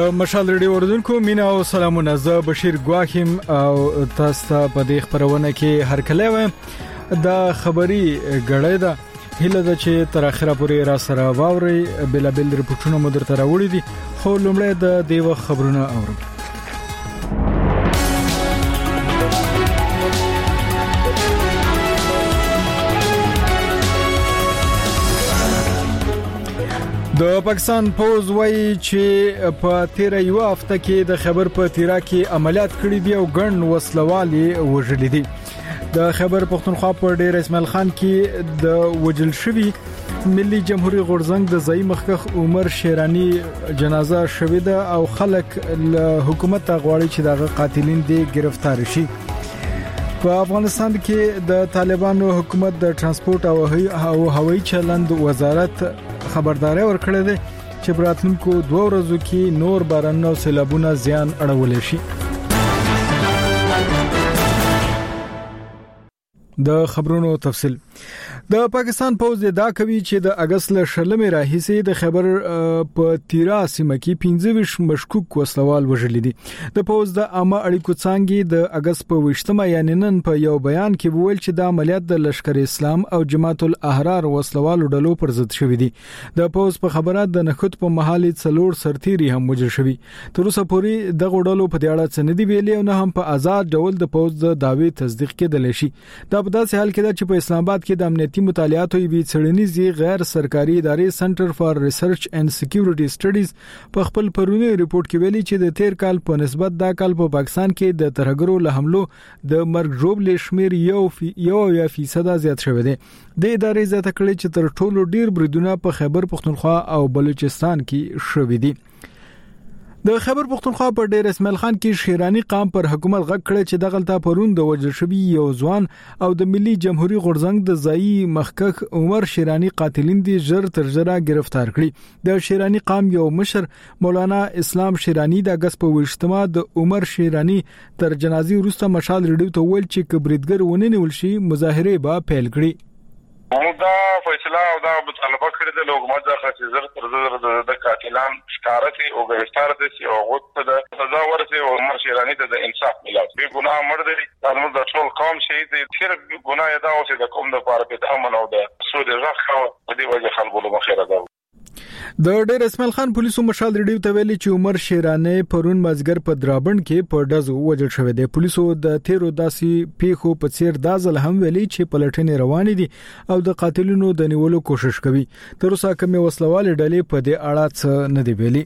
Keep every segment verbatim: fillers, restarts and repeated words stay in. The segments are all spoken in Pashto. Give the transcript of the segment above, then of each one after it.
د مشال ریډیو اوریدونکو مینا او سلامونه، زه بشیر ګواخیم او تاسو ته په دې خبرونه کې هرکلی وایم. د خبري غړې ده هله د چې تر اخره پورې را سره واوري بل بل رپورټونه مو درته راوړي دي، خو لومړی د دیو خبرونه اورو. د پاکستان پوز وایي چې په تیر یو هفته کې د خبر په تیرا کې عملیات کړي دي او ګڼ وسلوالي وژلي دي. د خبر پښتونخوا په ډیر اسماعیل خان کې د وجل شوی ملي جمهوریت غورزنګ د ځای مخکخ عمر شیرانی جنازه شوې ده او خلک له حکومت غواړي چې دغه قاتلین دي گرفتار شي. په افغانستان کې د طالبانو حکومت د ترانسپورت او هوایي چلند وزارت خبرداري ورکړې ده چې براتلونکو دوه ورځو کې نور باران او سیلابونه زیان اړولې شي. د خبرونو تفصیل. د پاکستان پوز دا کوي چې د اگست ل شلمې راهیسې د خبر په تیرا سیمه کې پنځه مشکوک وسلوال وژلي دي. د پوز د عامه اړیکو څنګه د اگست په وشتمه یعنی نن په یو بیان کې وویل چې د عملیات د لشکر اسلام او جماعت الاحرار وسلوال ډلو پر ضد شوې دي. د پوز په خبرات د نخود په محلي څلور سرتيري هم وژل شوی. تر اوسه پورې د غړلو په اړه څه نه دی ویلي او نه هم په آزاد ډول د پوز د داوی تصدیق کېدل شي. دا په داسې حال کې ده چې په اسلام آباد کې د امنیتي مطالعاتو یوې څېړنیزې غیر سرکاري ادارې سنټر فار ریسرچ اینڈ سکیورټي سټډیز په خپل پرونی ریپورت کې ویلي چې د تیر کال په نسبت دا کال په پاکستان کې د ترهګرو له حملو د مرګ ژوبل شمیر یو فی یو یا فیصد زیات شوی دی. د ادارې زیاته کړې چې تر ټولو ډیر بریدونه په خیبر پختونخوا او بلوچستان کې شوی دي. د خیبر پختونخوا په ډیر اسماعیل خان کې شیرانی قام پر حکومت غږ کړی چې دغلطه پرون د وژل شوی یو ځوان او د ملي جمهوریت غورزنګ د ځای مخکخ عمر شیرانی قاتلین دي ژر تر ژره گرفتار کړي. د شیرانی قام یو مشر مولانا اسلام شیرانی د اگست په وشتمه د عمر شیرانی تر جنازي وروسته مشال ریډیو ته ویل چې کبریدګر ونه نیول شي مظاهره به پیل کړي. دا فیصله او دا مطالبه کړې ده له حکومت څخه چې زر تر زر د قاتلان ښکارتي او گرفتار دي او غوښته ده سزا ورته او عمر شیرانی ته د انصاف ملاوي. به ګناه مړ دي قانون د ټول قوم شهید دي. خیر ګناه دا اوسه د قوم د لپاره په امن او د سود راخه په دې وجه خلکو له مخه راځي. د ډیر اسماعیل خان پولیسو مشال ریډیو ته ویلي چې عمر شیرانی پرون مازګر په درابند کې په ډزو وژل شوی دی. پولیسو د تیرو داسې پیښو په څیر دازل هم ویلي چې پلټنې روانې دي او د قاتلینو د نیولو کوشش کوي. تر اوسه کومه وسلواله ډلې په دې اړه څه نه دی ویلي.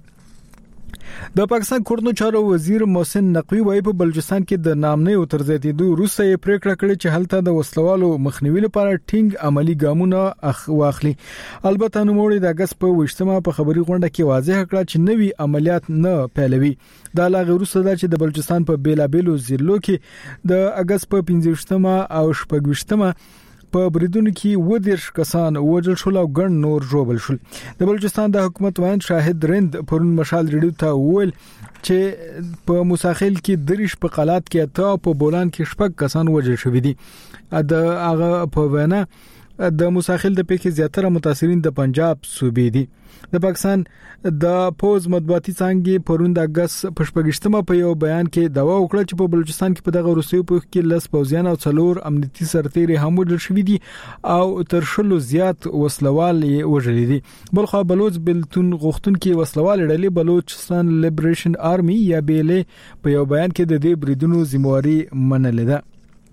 د پاکستان کورنو چارو وزیر محسن نقوی وايي په بلوچستان کې د نامنۍ او ترزیاتېدو وروسته یې پریکړه کړې چې هلته د وسلوالو مخنیوي لپاره ټینګ عملی ګامونه واخلي. البته نوموړي د اگست په وشتمه په خبري غونډه کې واضح کړه چې نوي عملیات نه پیلوي. دا لا وروسته دا چې د بلوچستان په بیلابېلو ضلعو کې د اگست په پنځه وشتمه او شپږ وشتمه په بریدونو کې ودیرش کسان وژل شول او ګڼ نور ژوبل شول. د بلوچستان د حکومت وایي شاهد رند پرون مشال ریډیو ته وویل چې په موساخیل کې دریش په قلات کې اته په بولان کې شپږ کسان وژل شوی دي. د هغه په وینا د موساخیل د پیښې زیاتره متاثرین د پنجاب صوبې دي. د پاکستان د پوز مطبوعاتي څنګه پرون د اگست په شپږشتمه په یو بیان کې داوا وکړه چې په بلوچستان کې په دغه روسیو په کې لس پوزیان او څلور امنیتي سرتیري هم وژل شوي دي او تر شلو زیات وسلوال یې وژلي دي. بلخو بلوچ بلتون غوښتون کې وسلوال ډلې بلوچستان لیبریشن آرمي یا بیلې په یو بیان کې د دې بریدونو ذمہواری منلې ده.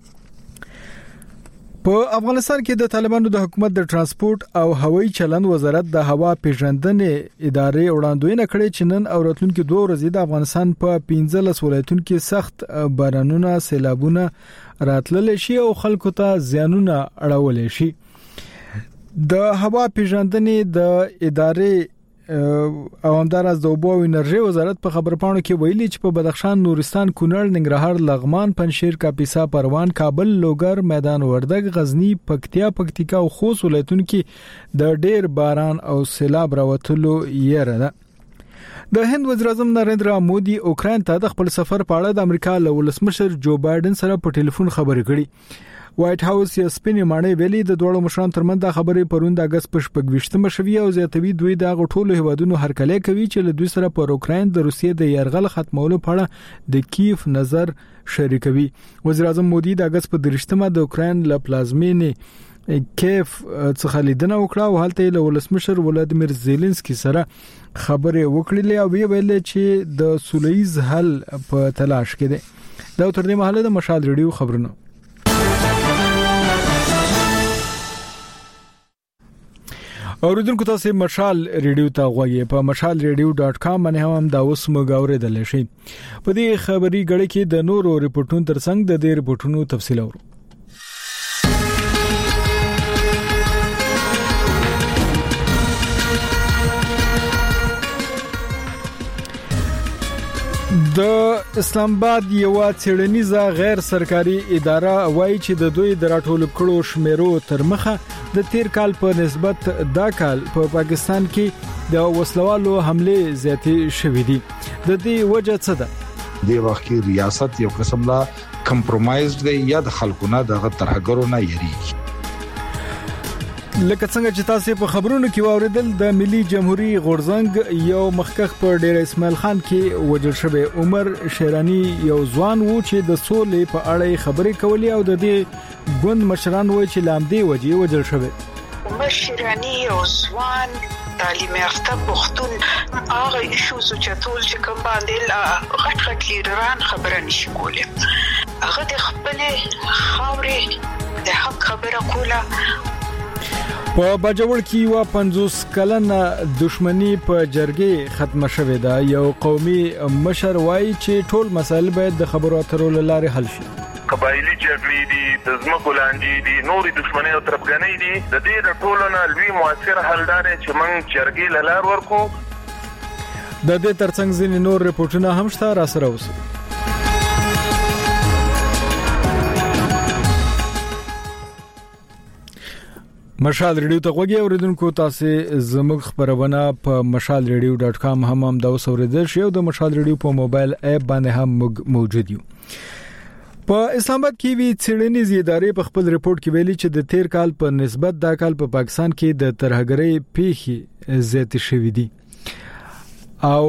په افغانستان کې د طالبانو د حکومت د ترانسپورت او هوایي چلند وزارت د هوا پیژندنې ادارې وړاندوینه کړې چې نن او راتلونکي دوه ورځې د افغانستان په پنځلس ولایتونو کې سخت بارانونه سیلابونه راتلل شي او خلکو ته زیانونه اړول شي. د هوا پیژندنې د ادارې او همدارس د اوبو او انرژي وزارت په خبرپاڼو کې ویلي چې په بدخشان، نورستان، کونړ، ننګرهار، لغمان، پنجشیر، کاپیسا، پروان، کابل، لوګر، میدان وردګ، غزنی، پکتیا، پکتیکا او خوست ولایتونو کې د ډیر باران او سیلاب راوتلو یره ده. د هند وزیر اعظم نریندرا مودي اوکراین ته د خپل سفر په اړه د امریکا له ولسمشر جو بایدن سره په ټلیفون خبرې کړې. وایټ هاوس یې سپینې ماڼۍ ویلي د دوه مشرانو ترمنځ د خبرې پروند د اگست په شپږ شوي او زیاتوي دوی د غټولو هیوادونو هرکلی کوي چې له دوی سره پر اوکراین د روسیې د یرغل ختمولو په اړه د کیف نظر شریکوي. وزیر اعظم مودي د اگست په درشتمه د اوکراین له پلازمینې کیف څخه لیدنه وکړه او هلته له ولسمشر ولادیمیر زيلنسکي سره خبرې وکړې او ویل چې د سولهییز حل په تلاش کې دي. دا تر دې مهاله د مشال ریډیو خبرونه. اوریدونکو تاسو مشال ریډیو ته غوږی په مشال ریډیو ډاټ کام باندې هم دا اوس موږ اوریدل شي. په دې خبري غړي کې د نورو ریپورتونو ترڅنګ د دې ریپورتونو تفصیل اورو. د اسلام آباد یو څېړنیزه غیر سرکاري اداره وایي چې د دوی د راټول کړو شمیرو تر مخه د تیر کال په نسبت دا کال په پا پاکستان کې د وسلوالو حمله زیاتې شوې دي. د دې وجه څه ده؟ د واقعي ریاست یو قسم لا کمپرومایزډ دی یا د خلکونه دغه ترهګرو نه یریږي. لکه څنګه چې تاسو په خبرونو کې واوریدل د ملي جمهوریت غورزنګ یو مخکخ پر ډیر اسماعیل خان کې وجل شوی عمر شیرانی یو ځوان وو چې د سولې په اړه خبرې کولې او د دې ګوند مشران وایي چې لامدې وجې وجل شوی. عمر شیرانی یو ځوان تعلیم یافته پښتون هغه ایشوز چې ټول چې کوم باندې غټ غټ لیډران خبره نشي کولای. هغه د خپل خاورې د حق خبره کوله. په باجوړ کې یو پنځوس کلنه دښمنی په جرګې ختمه شوې ده. یو قومي مشر وایي چې ټول مسایل باید د خبرو اترو لارې حل شي. قبایلی جګړې دي، د ځمکو لاندې دي، نورې دښمنۍ او تربګنۍ دي. د دې د ټولو نه لوی موثر حل دا دی چې موږ جرګې له لارې ورکو. د دې ترڅنګ ځینې نور ریپورتونه هم شته، را سره اوسئ. مشال ریډیو ته غوږی اوریدونکو تاسو زموږ خبرونه په مشال ریډیو ډاټ کام هم هم دا اوریدل شئ او د مشال ریډیو په موبایل اپ باندې هم موجود یو. په اسلام آباد کې وی څېړنیزې ادارې په خپل ریپورت کې ویلي چې د تیر کال په نسبت دا کال په پا پاکستان کې د ترهګرۍ پیښې زیاتې شوې دي او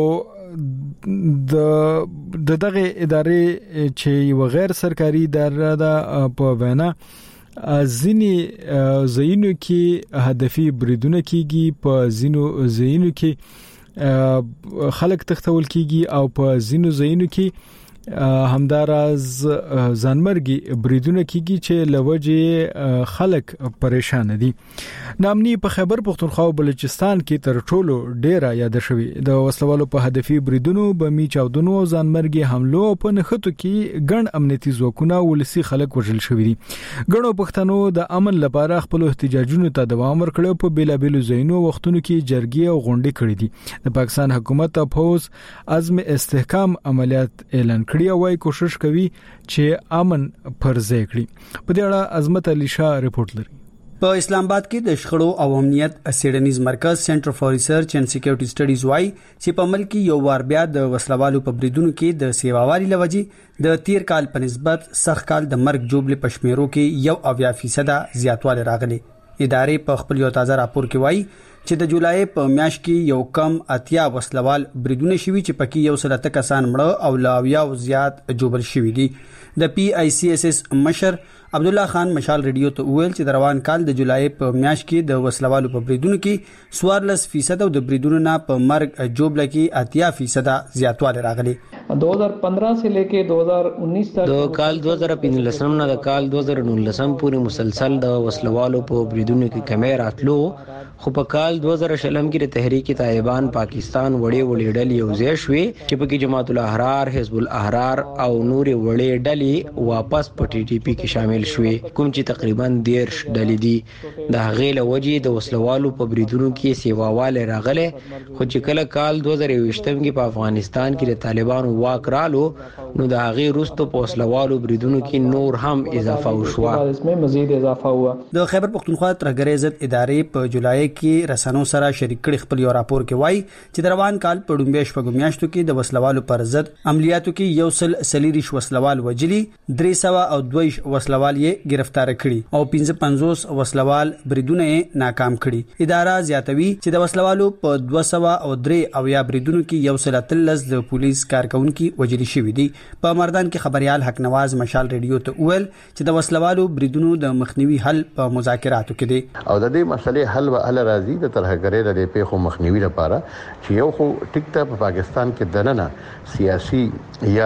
د دغه ادارې چې یو غیر سرکاري اداره ده په وینا ځینې ځایونو کې هدفي بریدونه کیږي، په ځینو ځایونو کې خلک تختول کیږي او په ځینو ځایونو کې همداراز ځانمرګي بریدونه کیږي چې لوجه خلک پریشان دي. نامني په خیبر پختونخوا او بلوچستان کې تر ټولو ډیره یاد شوی د وسلوالو په هدفي بریدونو، بمي چاودنو او ځانمرګي حملو په نخټو کې ګڼ امنیتي ځواکونه ولسی خلک وژل شوی دي. ګڼو پښتنو د امن لپاره خپل احتجاجونو ته دوام ورکړ په بیلابیلو ځایونو وختونو کې جرګې او غونډې کړې دي. د پاکستان حکومت او پوز عزم استحکام عملیات اعلان کړی او وايي کوشش کوي چې امن پرځای کړي. په دې اړه عظمت علي شاه رپورټ لري. په اسلام آباد کې د شخړو او امنیت څېړنیز مرکز سنټر فار ریسرچ اینڈ سکیورټي سټډیز وايي چې په ملک کې یو وار بیا د وسلوالو په بریدونو کې د سیواوالي لوجې د تیر کال په نسبت سخت کال د مرګ جوړل پښمیرو کې یو اویا فیصد زیاتوالی راغلی. ادارې په خپل یو تازه راپور کې وايي چې د جولای په میاشت کې یو کم اتیا وسلوال بریدونه شوي چې پکې یو سل اته کسان مړه او لاویا او زیات جوړل شوي دي. د پی آی سی ایس ایس مشر عبد الله خان مشال ریډیو ته ویل چې د روان کال د جولای په میاشت کې د وسلوالو په بریدونو کې چوارلس فیصد او د بریدونو نه په مرګ جوړل کې اتیا فیصد زیاتوالی راغلی. دو ہزار پندرہ سے لے کے دو ہزار انیس تک د کال دو هزار پنځلس نه د کال دو هزار نولس پورې مسلسل د وسلوالو په بریدونو کې کمی راتلو، خو په کال دو هزار شلم کې د تحریک طالبان پاکستان وړې وړې ډلې یوځای شوې چې پکې جماعت الاحرار، حزب الاحرار او نورې وړې ډلې واپس په ټي ټي پی کې شامل شوې، کوم چې تقریبا دیرش ډلې دي. د هغې له وجې د وسلوالو په بریدونو کې سیواوالی راغلی، خو چې کله کال دو هزار یوویشتم کې په افغانستان کې د طالبانو واک رالو نو د هغې وروسته په وسلوالو بریدونو کې نور هم اضافه وشوه. د خیبر پختونخوا ترهګرۍ ضد ادارې په جولای کې رسنو سره شریک کړي خپل یو راپور کې وایي چې د روان کال په ډومبې شپږو میاشتو کې د وسلوالو پر ضد عملیاتو کې یو سل سلیریش وسلوال وجلي، درې سوه او دوه وسلوال وسلوال یې گرفتار کړي او پنځه پنځوس وسلوال بریدونه یې ناکام کړي. اداره زیاتوي چې د وسلوالو په دوه سوه او درې اویا بریدونو کې یو سل اتلس د پولیس کارکونکو وژل شوي دي. په مردان کې خبريال حق نواز مشال ریډیو ته وویل چې د وسلوالو بریدونو د مخنیوي حل په مذاکراتو کې دی او د دې مسلې حل به ال راځي د ترهګرۍ د پیښو مخنیوي لپاره چې یو خو ټیک ته په پاکستان کې دننه سیاسي یا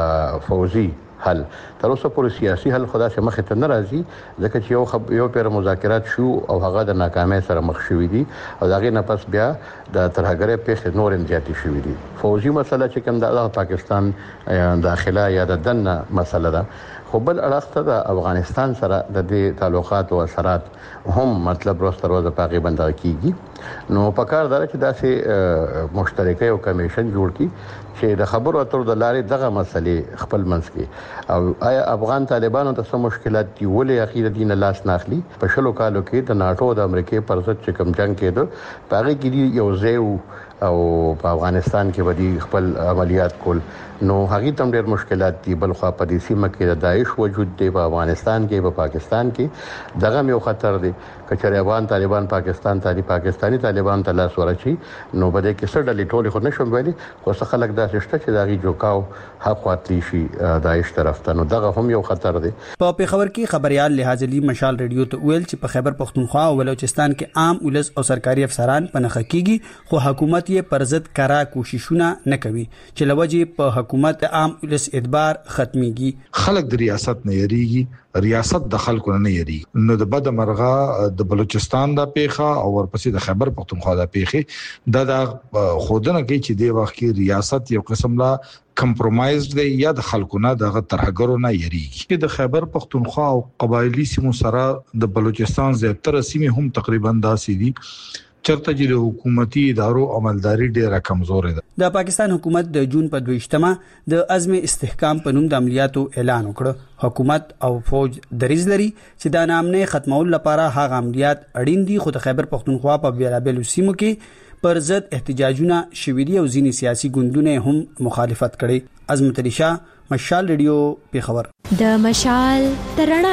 فوزي حل تر اوسه پورې سیاسي حل خدا سے مخ ته ناراضي ځکه چې یو خب یو پیر مذاکرات شو او هغه د ناکامۍ سره مخ شوې دي او داغه نه پس بیا د ترهګرۍ پیښې نور انزیاتي شوې دي. فوزي مسله چې کوم د پاکستان داخله یا د دننه مسله ده خو بل اړخته د افغانستان سره د دې تعلقات او اثرات هم مطلب روز تر ورځې پاکي بندل کیږي. نو په کار دار چې داسې مشترکه یو کمیشن جوړ کی چې د خبرو اترو د لارې دغه مسلې خپل منځ کې او آیا افغان طالبانو ته څه مشکلات دي ولې اخیره دین لاس ناخلي. په شلو کالو کې د ناتو د امریکای پر ضد چې کوم جنگ کېده پاره کې یو ځای او په افغانستان کې ودی خپل عملیات کول نو هغه تم ډېر مشکلات دي. بل خو په دې سیمه کې د داعش وجود دی په افغانستان کې په پاکستان کې دغه یو خطر دی کچره افغان طالبان پاکستان ته پاکستانی طالبان ته لاس ورچی نو بده کې څه ډلې ټول خو نشم ویلي خو څه خلک داسې شته چې داغي جوکاو حق واتلی شي داعش طرف ته نو دغه هم یو خطر دی. په پیښور کې خبريال لحاظ علي مشال ریډیو ته ویل چې په خیبر پختونخوا او بلوچستان کې عام ولس او سرکاري افسران په نخ کېږي خو حکومت یې پر ضد کرا کوششونه نه کوي چې لوجه په حکومت عام ولس اعتبار ختميږي. خلک د ریاست نه یریږي ریاست د خلکو نه یری نو د بد مرغه د بلوچستان د پیخه او ورپسې د خیبر پختونخوا د پیخه د خودنه کې چې د وخت کې ریاست یو قسم لا کمپرمایز دی یا د خلکو نه د ترهګرو نه یریږي. د خیبر پختونخوا او قبایلی سیمو سره د بلوچستان زیاتره سیمې هم تقریبا داسې دي چرته چې حکومتي ادارو عملداري ډیره کمزورې ده. د پاکستان حکومت د جون په دویشتمه د عزم استحکام په نوم د عملیاتو اعلان وکړ. حکومت او فوج دریځ لري چې د نامنه ختمول لپاره هغه عملیات اړین دي خو د خیبر پختونخوا په بیلابل سیمو کې پر ضد احتجاجونه شوي دي او ځینې سیاسي ګوندونه هم مخالفت کړي. عظمت علي شاه مشال ریډیو پیښور. د مشال ترڼا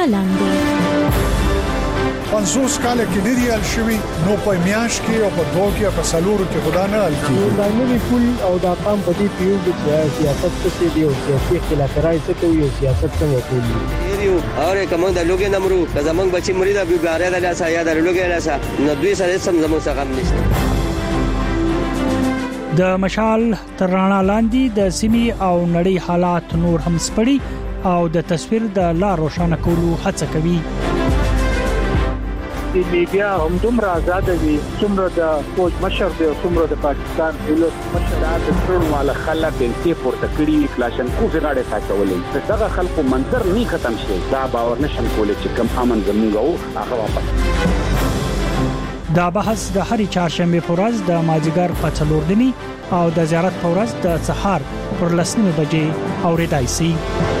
لاندې پنځوس کال کې ډیر یال شوی نو په میاش کې او په دوه کې په سلورو کې خدا نه الکی دا نوی پول او دا قام په دې پیو کې سیاست څه دی او سیاسي خلافکارای څه کوي او سیاست څنګه کوي یو اور کوم د لوګي نمرو که زمنګ بچی مریدا بیګاره د لاسه یا د لوګي لاسه نو دوی سره سم زمو څنګه نشته. د مشال ترڼا لاندې د سیمي او نړۍ حالات نور هم سپړي او د تصویر د لار روښانه کولو هڅه کوي. د میډیا هم دومره آزاد دي څومره د فوج مشر دی څومره د پاکستان ولس مشر د ټول مال خلک بنتي پورته کړی کلاشن کو زغاړه ساتولې دغه خلکو منظر نه ختم شي دا باور نشم کولای چې کم امن زموږ او هغه واپس. دا بحث د هرې چهارشنبه په ورځ د مازیګر په څلور نیمه او د زیارت په ورځ د سهار پر لسنیمه بجې اوریدای شي.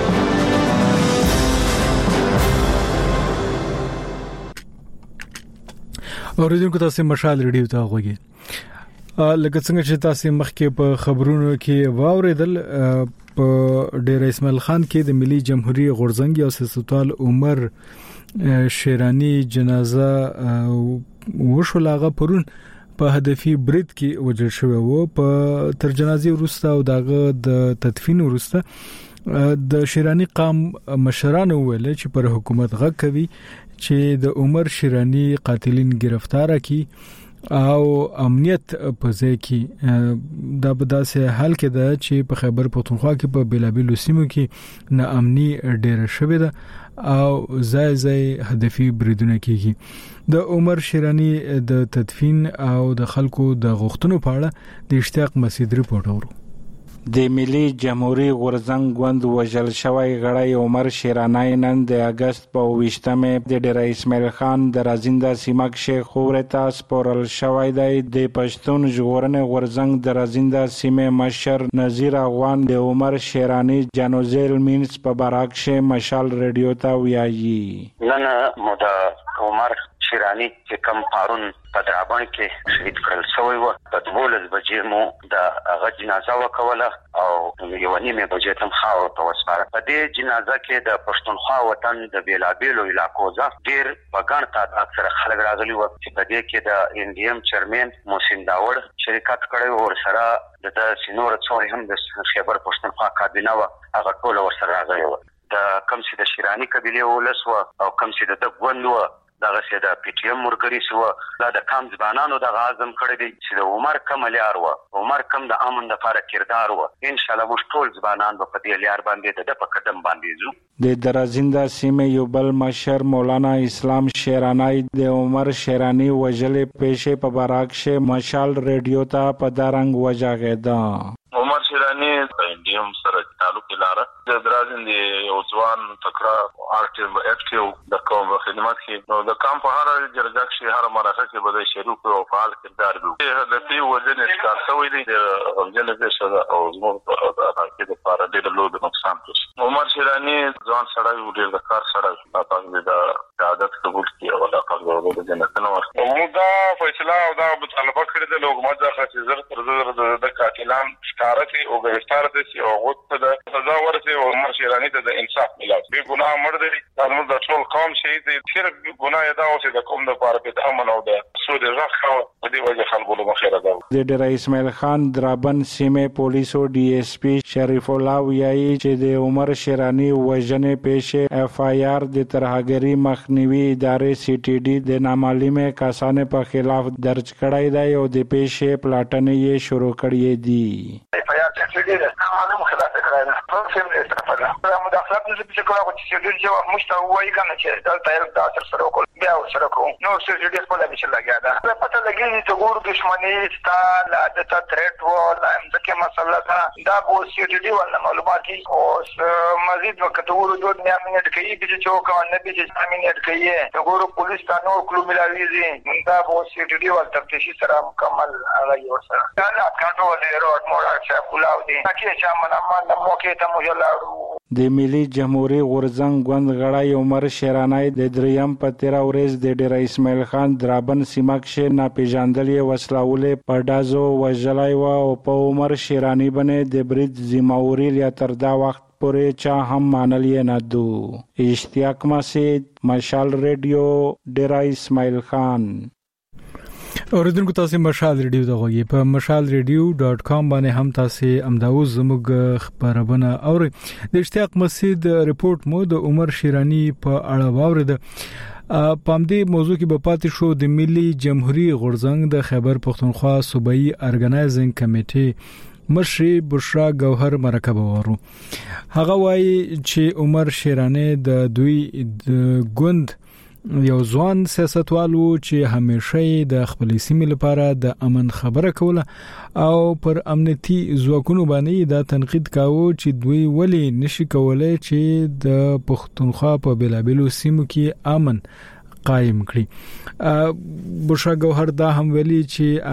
اوریدونکو تاسو مشال ریډیو ته غوږی لکه څنګه چې تاسو مخکې په خبرونو کې واوریدل په ډیر اسماعیل خان کې د ملي جمهوریت غورزنګ او سیاستوال عمر شیرانی جنازه وشولاغه پرون په هدفي برید کې وجل شوی وو. په تر جنازې وروسته او دغه د تدفین وروسته د شیرانی قام مشرانو ویل چې پر حکومت غږ کوي چې د عمر شیرانی قاتلین گرفتار کړي او امنیت په ځای کې دا په داسې حال کې ده چې په خیبر پختونخوا کې په بیلابل سیمو کې ناامني ډېره شوې ده او ځای ځای هدفي بریدونه کیږي. د عمر شیرانی د تدفین او د خلکو د غوښتنو په اړه د اشتیاق مسعود ریپورت اورو. د ملي جمهوریت غورزنګ غوند وژل شوی غړی عمر شیرانی نن د اگست په ویشتمه د ډیر اسماعیل خان د رازنده سیمه کې خورتا سپورل شوی دی. د پښتون ژغورنې غورزنګ د رازنده سیمه مشر نذیر افغان د عمر شیرانی جنازې مینس په براک شه مشال ریډیو ته ویایي. نن مو د عمر شیرانی چې کم پارون په درابن کې شهید کړل شوی و. په دولس بجې مو د هغه جنازه وکوله او یو نیمه بجې تم خاور ته وسپاره. په دې جنازه کې د پښتونخوا وطن د بیلابیلو علاقو ځخ ډیر په ګڼ تعداد سره خلک راغلي و چې په دې کې د ان ډي ام چیرمن محسن داوړ شرکت کړی او سره د سینور څوري هم د خیبر پښتونخوا کابینه و هغه ټول ورسره راغلي و. د کم سي د شیرانی قبيله ولس و او کم سي د غوند و دغه سي د پی ټی ایم مرګري سو دا د کم ځبانانو د غازم کړی دي چې د عمر کملیار و عمر کم د امن د لپاره کردار و. ان شاء الله موږ ټول ځبانان په دې لیار باندې د په قدم باندې زو. د درازینده سیمه یو بل مشر مولانا اسلام شیرانی د عمر شیرانی وجلې پېښې په براکشه مشال ریډیو ته په دارنګ وجاګه. عمر شیرانی د انډیم سره تعلق لاره د درازند یو ځوان تکړه آرټیو اکټیو د قوم خدمت کې نو د کام په هر جرګه کې هر مرحله کې به شریک او فعال کردار وي. د دې وزن اسکار شوی دی د جنې د شدا او زموږ په اړه کې د پاره ډېر لوی نقصان کوي. عمر شیرانی ځوان سړی ډېر د کار سره تاسو د عادت قبول کړي او د خپل د جنت نو موږ دا فیصله او دا مطالبه کړې د حکومت ځخه چې زر تر زر د قاتلان ښکارتي او ګرفتار دي او غوښته د سزا ورته او عمر شیرانی ته د انصاف ملات. به ګناه مړ دي د ټول قوم شهید دي چې ګناه دا اوسه د قوم د پاره په امن او د سود راخه په دې وجه خلکو له مخه راځي. د ډیر اسماعیل خان درابن سیمه پولیسو ډي اس پی شریف الله ویایي چې د عمر شیرانی وژنې پېښه اف آی آر د ترهګری مخنیوي ادارې سی ټي ډي د نامعلومه کسانو په خلاف درج کړای دی او د پېښې پلاټنې یې شروع کړې دي. اف آی آر چې دې نامعلومه خلاف کړای نه په سیم دې استفاده دا مداخلات نه چې کومه چې دې جواب مشته وایي کنه چې دلته یو د اثر سره وکړ بیا سره کوم نو چې دې په لږه چې لګیا دا پته لګی چې ګور دښمنی ستا لا د تریټ و لا ځکه مسله دا دا بو سی ټي ډي ولا معلومات او مزید وخت ورو دوه منټ کې به چې وکړ نه به چې منټ کې ته ګور پولیس ته نو کلو ملاويږي دا بو سی ټي ډي ول تفتیشي سره مکمل هغه یو سره دا نه کاټو له روډ موړ چې کولاو دي چې چې منما د موکې ته مو یلاړو. د ملي جمهوریت غورځنګ غوند غړی عمر شیرانی د دریم په تیرا ورځ د ډیر اسماعیل خان درابن سیمه کې ناپېژاندلې وسلاولې په ډازو وژلای و او په عمر شیرانی باندې د برید ذمہواری یا تر دا وخت پورې چا هم مانلې نه دو. اشتیاق مسید مشال ریډیو ډیر اسماعیل خان. اوریدونکو تاسو مشال ریډیو دغه په مشال ریډیو ډاٹ کام باندې هم تاسو امداوز زموږ خبرونه اورئ. د اشتیاق مسید ریپورت مو د عمر شیرانی په اړه واورید. پام دې موضوع کې په پاتې شو د ملي جمهوریت غورځنګ د خیبر پښتونخوا صوبایي ارګنایزینګ کمیټې مشر بشرا گوهر مرکب ورو. هغه وایي چې عمر شیرانی د دوی د ګوند یو ځوان سیاستوال وو چې همیشه د خپل سیمې لپاره د امن خبره کوله او پر امنیتي ځواکونو باندې دا تنقید کاوه چې دوی ولی نشي کولای چې د پښتونخوا په بیلابیلو سیمو کې امن قائم کړي. بشرا گوهر دا هم ویلي چې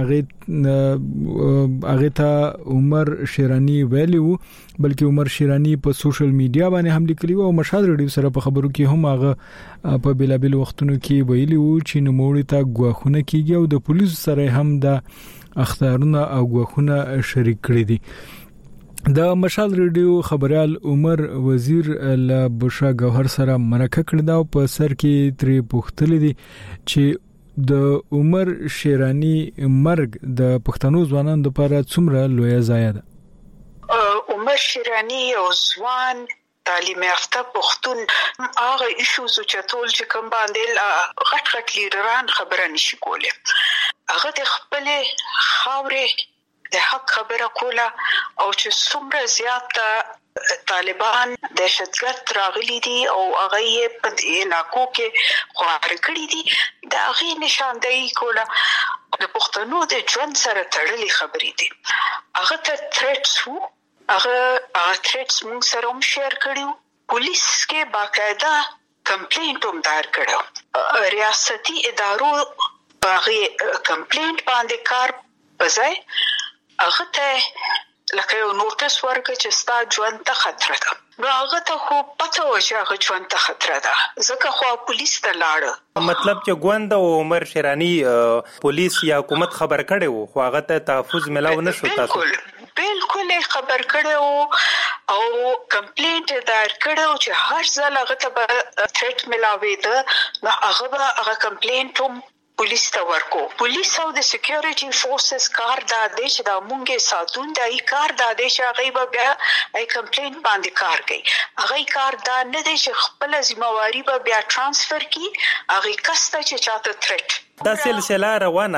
هغه هغه ته عمر شیرانی ویلو بلکې عمر شیرانی په سوشل میډیا باندې هم لیکلی او مشال ریډیو سره په خبرو کې هم هغه په بیلابیل وختونو کې ویلي وو چې نوموړي ته غواخونه کیږي او د پولیسو سره هم د اختارونه او غواخونه شریک کړي دي. د مشال ریډیو خبريال عمر وزیر ل بشرا گوهر سره مرکه کړی دا په سر کې ترې پوښتل دي چې د عمر شیرانی مرګ د پښتنو ځوانانو لپاره څومره لوی ځای ده. عمر شیرانی یو ځوان تعلیم یافته پښتون هغه ایشوز چې ټول چې کوم باندې غټ غټ لیډران خبره نشي کوله هغه د خپل خاورې د حق خبره کوله او چې څومره زیات طالبان دهشتګرد راغلي دي او هغه یې په علاقو کې خوار کړی دي دا غي نشاندهي کوله د پښتنو د ژوند سره تړلي خبرې دي. هغه ته تھریټس وو هغه هغه تھریټس موږ سره هم شیر کړیو. پولیس کې باقاعده کمپلینټ هم دار کړو. ریاستي ادارو باغې کمپلینټ باندې کار پځای هغه ته لکه یو نوټس ورکړي چې ستا ژوند ته خطر ده. نو هغه ته خو پته و چې هغه ژوند ته خطر ده، ځکه خو پولیس ته لاړه. مطلب چې ګوند او عمر شیرانی پولیس یا حکومت خبر کړي وو خو هغه ته تحفظ ملاو نشو تاسو؟ بالکل خبر کړي وو او کمپلینټ دایر کړي وو چې هر ځل هغه ته تھریټ ملاوي ده، نو هغه به هغه کمپلینټ هم پولیس ته ورکو. پولیس او د سکیورټي فورسز کار دا دی چې دا مونږه ساتون دای کار دا دی چې هغه به بیا ای کمپلینټ باندې کار کوي. هغه کار دا نه دی چې خپل ذمہواری به بیا ترانسفر کی هغه کسته چې چاته تھریټ. دا سلسله روانه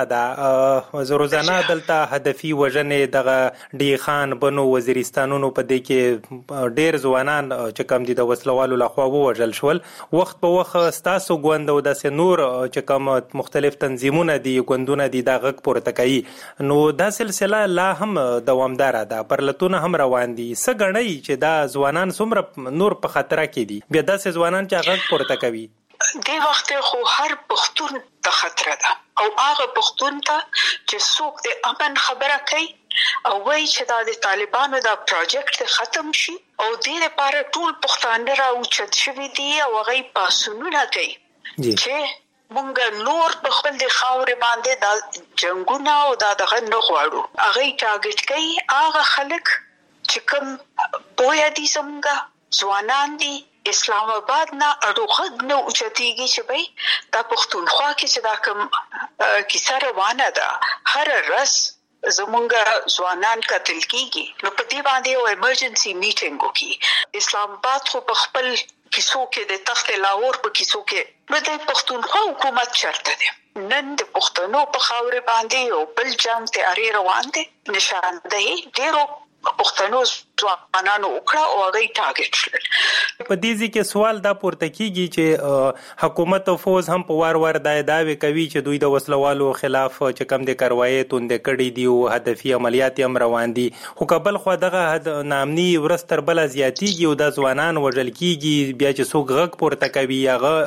ده روزانه دلته هدفي وژنې دغه ډی خان بنو وزیرستانونو په دې کې ډېر ځوانان چې کم دي د وسلوالو لخوا ووژل شول. وخت په وخت ستاسو ګوند او داسې نور چې کم مختلف تنظیمونه دي ګوندونه دي دا غږ پورته کوي، نو دا سلسله لا هم دوامداره ده، پرلتونه هم روان دي. څه ګڼئ چې دا ځوانان څومره نور په خطر کې دي، بیا داسې ځوانان چې غږ پورته کوي؟ دې وخت خو هر پښتون ته خطر ده او هغه پښتون ته چې څوک د امن خبره کوي او وایي چې دا د طالبانو دا پروجیکټ ختم شي او دې لپاره ټول پښتانه راوچت شوي دي او هغه پاسونونه کوي چې مونږ نور په خپل د خاورې باندې دا جنگونه او دا دغه نه غواړو. هغه ټارګټ کوي هغه خلک چې کوم پوهه دي زموږ ځوانان دي اسلام آباد نه اړوغه نه اوچتيږي چې بھئی دا پښتونخوا کې چې دا کوم کیسه روانه ده هر ورځ زمونږ ځوانان قتل کیږي. نو په دې باندې یو ایمرجنسي میټینګ وکړي. اسلام آباد خو په خپل کیسو کې د تخت لاهور په کیسو کې نو د پښتونخوا حکومت چرته ده. نن د پښتنو په خاورې باندې یو بل جنگ تیاری روان دي. نشاندهي ډیرو پښتنو ځوانانو وکړه او هغه ټارګټ شول. په دې ځکه سوال دا پورته کیږي چې حکومت او فوز هم په وار وار دای داوي کوي چې دوی د وسلوالو خلاف چې کم د کاروایی توند کړي دي او هدفي عملیات هم روان دي، خو کابل خو دغه نامني ورستر بل زیاتیږي او د ځوانان وژل کیږي، بیا چې څوک غږ پورته کوي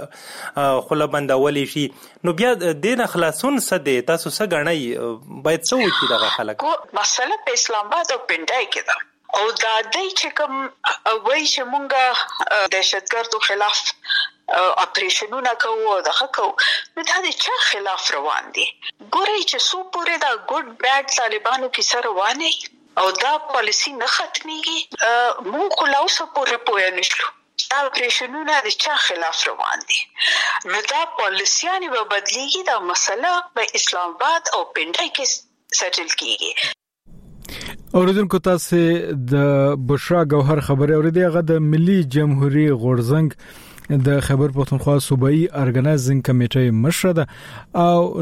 هغه خله بندول شي. نو بیا د نه خلاصون څه دی؟ تاسو څه غنئ باید څه وکړي دغه خلک؟ مسله په اسلام آباد او پنډای کې ده او دا دای چې کوم وایي چې مونږه دهشتګردو خلاف اپریشنونه کوو او دغه کوو، نو دا د چا خلاف روان دي؟ ګورئ چې څو پورې دا ګډ بیډ طالبانو کې سره روانه او دا پالیسی نه ختميږي، مونږ خو لا اوسه پورې پوه نه شو دا اپریشنونه د چا خلاف روان دي. نو دا پالیسیانه به بدلیږي، دا مسله په اسلام آباد او پنډای کې سټل کیږي. اوریدونکو تاسو د بشرا گوهر خبره اوریدي، هغه د ملي جمهوریت غورزنګ د خیبر پختونخوا صوبایي ارګنایزینګ کمیټې مشر ده او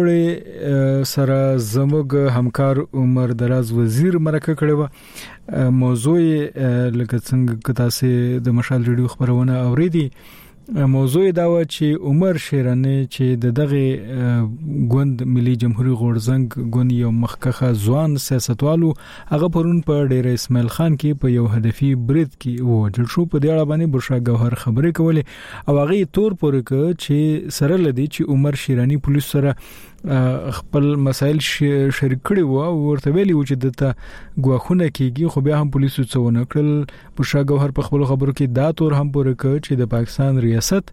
نوموړی سره زموږ همکار عمر دراز وزیر مرکه کړې و. موضوع لکه څنګه تاسو د مشال ریډیو خبرونه اوریدي، موضوع دا و چې عمر شیرانی چې د دغه ګوند ملي جمهوریت غورزنګ ګوند یو مخکخه ځوان سیاستوالو هغه پرون په ډیر اسماعیل خان کې په یو هدفي برید کې ووجل شو. په دې اړه باندې بشرا گوهر خبرې کولې او هغه تور پورې ک چې سره لدی چې عمر شیرانی پولیس سره خپل مسائل شریک کړي وو او ورته ویلي و چې دته غواخونه کیږي، خو بیا هم پولیسو څه ونه کړل. بشرا گوهر په خپل خبرو کې دا تور هم پورې ک چې د پاکستان ریاست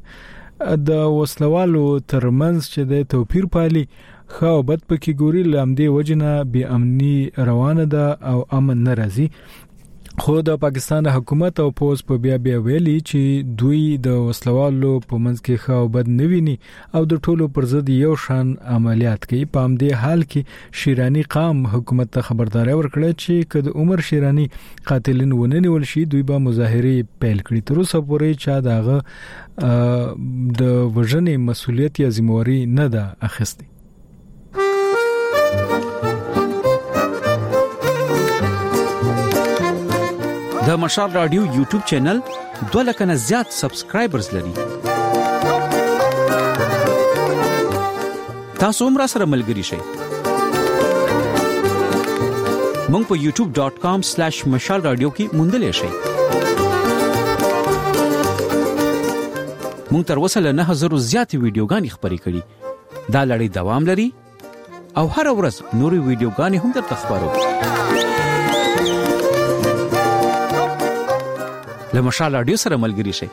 د وسلوالو ترمنځ چې د توپیر پالي خو بد پکې ګوري لامدې وجنه بي امني روانه ده او امن ناراضي. خو د پاکستان حکومت او پوز په بیا بیا ویلي چې دوی د وسلوالو په منځ کې خو بد نه ویني او د ټولو پر ضد یو شان عملیات کوي. په همدې حال کې شیرانی قام حکومت ته خبرداري ورکړه چې کله عمر شیرانی قاتلین وننول شي دوی به مظاهره پیل کړي. تر اوسه پورې چا داغه د وژنې مسولیت یا ذمہواری نه ده اخیسته. د مشال رادیو یوټیوب چینل دوه لک نه زیات سبسکرایبرز لري. تاسو هم را سره ملګري شئ. مونږ په یوټیوب ډاٹ کام سلیش مشال رادیو کې موندلې شئ. مونږ تر اوسه له نه هزار زیات ویډیوګانې خبرې کړې. دا لړۍ دوام لري او هر ورځ نوري ویډیوګانې هم درته خبرو. له مشال رادیو سره ملګري شئ.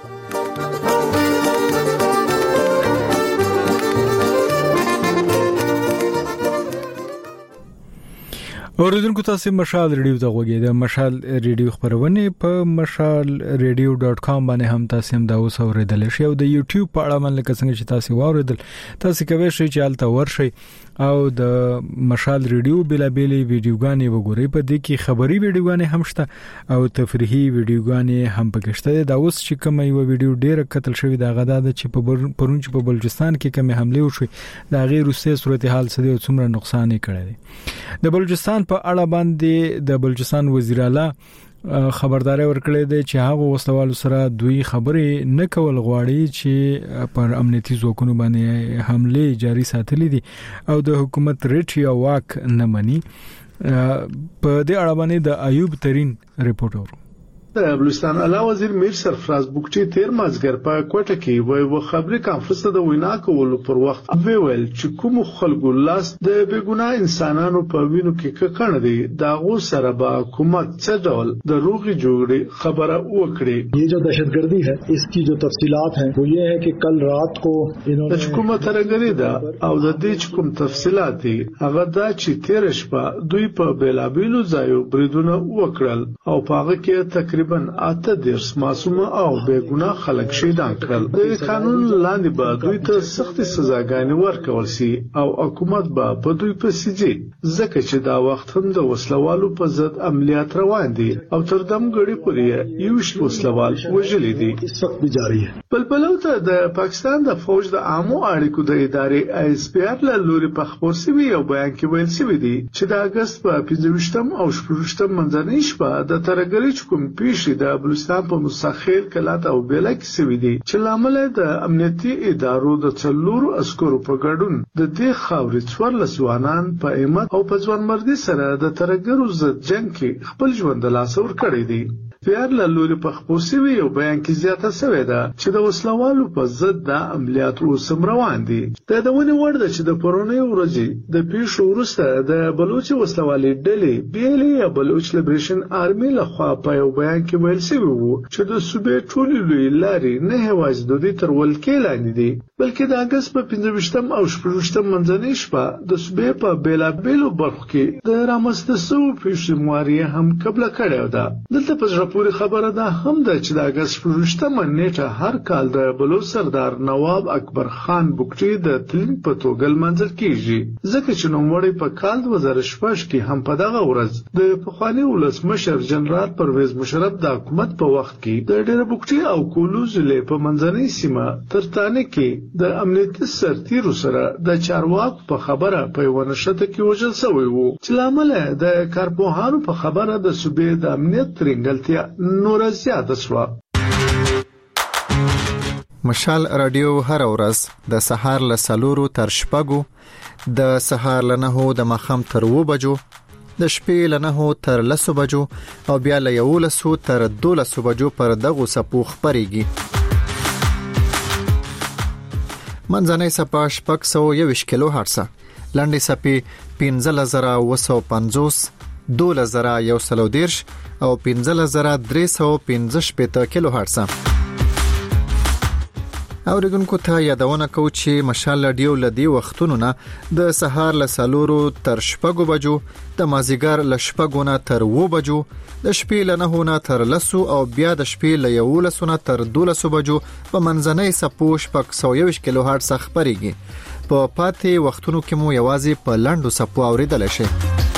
اوریدونکو تاسو مشال ریډیو ته غوږی د مشال ریډیو خبرونه په مشال ریډیو ډاټ کام باندې هم تاسو هم دا اوس اوریدل شئ او د یوټیوب په اړه من لکه څنګه چې تاسو واوریدل تاسو کوي چې حالت ورشي او د مشال ریډیو بلا بیلي ویډیوګانې وګورئ. په دې کې خبري ویډیوګانې هم شته او تفریحي ویډیوګانې هم پکې شته. دا اوس چې کوم یو ویډیو ډیره قتل شوی دا غدا د چې په پرون چې په بلوچستان کې کوم حمله وشوي دا غیر روسي صورتحال څه دی او څومره نقصان یې کړی دی. د بلوچستان په اړه باندې د بلوچستان وزیر اعلی خبرداري ورکړې ده چې هغه وسوالو سره دوی خبرې نه کول غواړي چې پر امنیتي ځواکونو باندې حمله جاري ساتلې دي او د حکومت ریټ یا واک نه مني. په دې اړه باندې د ایوب ترين رپورټ ورو. بلوچستان اعلی وزیر میر سرفراز بوکچی تیر مازګر په کوټه کې وایي خبري کانفرنس د وینا کولو پر وخت ویل چې کوم خلکو لاس د بیګناه انسانانو په وینو کې ککړ دي دا غو سره به حکومت څه ډول د روغي جوړې خبره وکړي. یہ جو دہشتگردی ہے اس کی جو تفصیلات ہیں وہ یہ ہے کہ کل رات کو انہوں نے حکومت راغلي دا او د دې کوم تفصیلات دي هغه دا چې تیر شپه دوی په بیلابیلو ځایو بریدونه وکړل او په هغه کې تقریبا اته دیرش معصوم او بے ګناه خلک شهیدان کړل. د قانون لاندې به دوی ته سخت سزاګانې ورکول شي او حکومت به په دوی پسې ځي ځکه چې دا وخت هم د وسلوالو په ضد عملیات روان دي او تر دم غړي پورې یو شی وسلوال وژلي دي. اس وخت به جاری ہے. بلبلو ته د پاکستان د فوج د عامو اړیکو د ادارې آی اس پی آر له لوري په خبر سوي او بیان کې ویل شوی دی چې د اگست په پنځه او شپږم منځنۍ شپه د ترګری کوم پیښې د بلوچستان په مسخر کلات او بیل کې سوي دي چې لامل د امنیتي ادارو د څلورو عسکرو په ګډون د دې خاورې څوارلس ځوانان په ایمت او په ځوانمردي سره د ترګرو ضد جنگ کې خپل ژوند له لاسه ورکړی دي. پیار له لوري په خپوسوي او بیان کې زیاته شوې ده چې د وسلوالو په ضد د عملیات اوسم روان دي. دا د ونی وړ ده چې د پرونی ورځې د پیښو وروسته د بلوچ وسلوالي ډلې بیلي یا بلوچ لیبریشن آرمي لخوا په یو بیان کې ویل شوی وو چې د صوبې ټولې لوی لارې نه هواز د دې تر ولکې لاندې دي بلکې د اگست په پنځه او شپږم منځنۍ شپه د صوبې په بیلابیلو برخو کې د رامنځته شوو پیښو مواریه هم قبل کړې ده. دلته په پوری خبره ده هم ده چې د اگست پنځه نیټه هر کال د بلوچ سردار نواب اکبر خان بوکټي د تلین په توګه منځل کیږي ځکه چې نوموړی په کال دوه زره شپږ کې هم په دغه ورځ د پخوانی ولسمشر جنرال پرویز مشرف د حکومت په وخت کې د ډېر بوکټي او کولوز له په منځنۍ سیمه ترتانه کې د امنیتي سرتیرو سره د چارواکو په خبره په یو نشته کې وژل شوی وو چې لامل د کارپوهانو په خبره د صوبې د امنیت ترنګلتیا نور زیاده شو. مشال رادیو هر ورځ د سهار له سلورو تر شپږو د سهار له نهو د مخام تر و بجو د شپې له نهو تر لسو بجو او بیا له یولسو تر دولسو بجو پر دغه سپو خبريږي. منځنۍ سپا شپږ سوه یوویشت کیلو هرڅه لاندې سپي پنځه زره اوه سوه پنځوس دوله زره یو سل او دیرش او پنځه زره درې سوه پنځه شپېته کیلو هرڅه. اوریدونکو ته یادونه کوم چې مشال رادیو لدی وختونو نه د سهار له سلورو تر شپږو بجو د مازیګر له شپږو نه تر و بجو د شپې له نهو نه تر لسو او بیا د شپې له یولسو نه تر دولسو بجو په منځنۍ سپو شپږ سوه یوویشت کیلو هرڅه خبريږي. په پاتې وختونو کې مو یوازې په لاندو سپو اوریدل شي.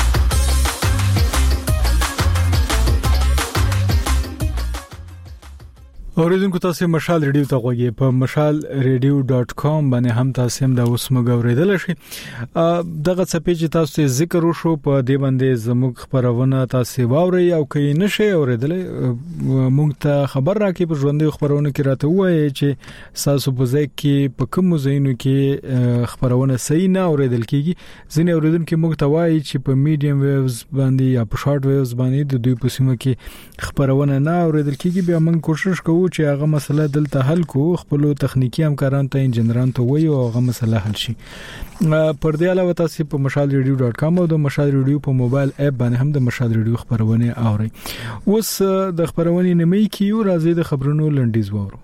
اوریدونکو تاسو مشال ریډیو ته غوږی په مشال ریډیو ډاټ کام باندې هم تاسو هم دا اوس موږ اوریدل شي. دغه څه چې تاسو ذکر وشو په دې باندې زموږ خبرونه تاسو واوري او کین نشي اوریدل موږ ته خبر راکې په ژوندۍ خبرونه کې راته وایي چې تاسو په ځای کې په کوم ځایونو کې خبرونه صحیح نه اوریدل کیږي. ځینې اوریدونکو موږ ته وایي چې په میډیم ویوز باندې یا په شارټ ویوز باندې د دوی په سیمه کې خبرونه نه اوریدل کیږي. بیا موږ کوشش کوو چې هغه مسله دلته حل کو خپل تخنیکی همکاران ته انجنیران ته وایي او هغه مسله حل شي. پر دې علاوه تاسو په مشال ریډیو ډاټ کام او د مشال ریډیو په موبایل اپ باندې هم د مشال ریډیو خبرونه اورئ. اوس د خبرونه نیمه کیو راځي د خبرونو لنډیز وورو.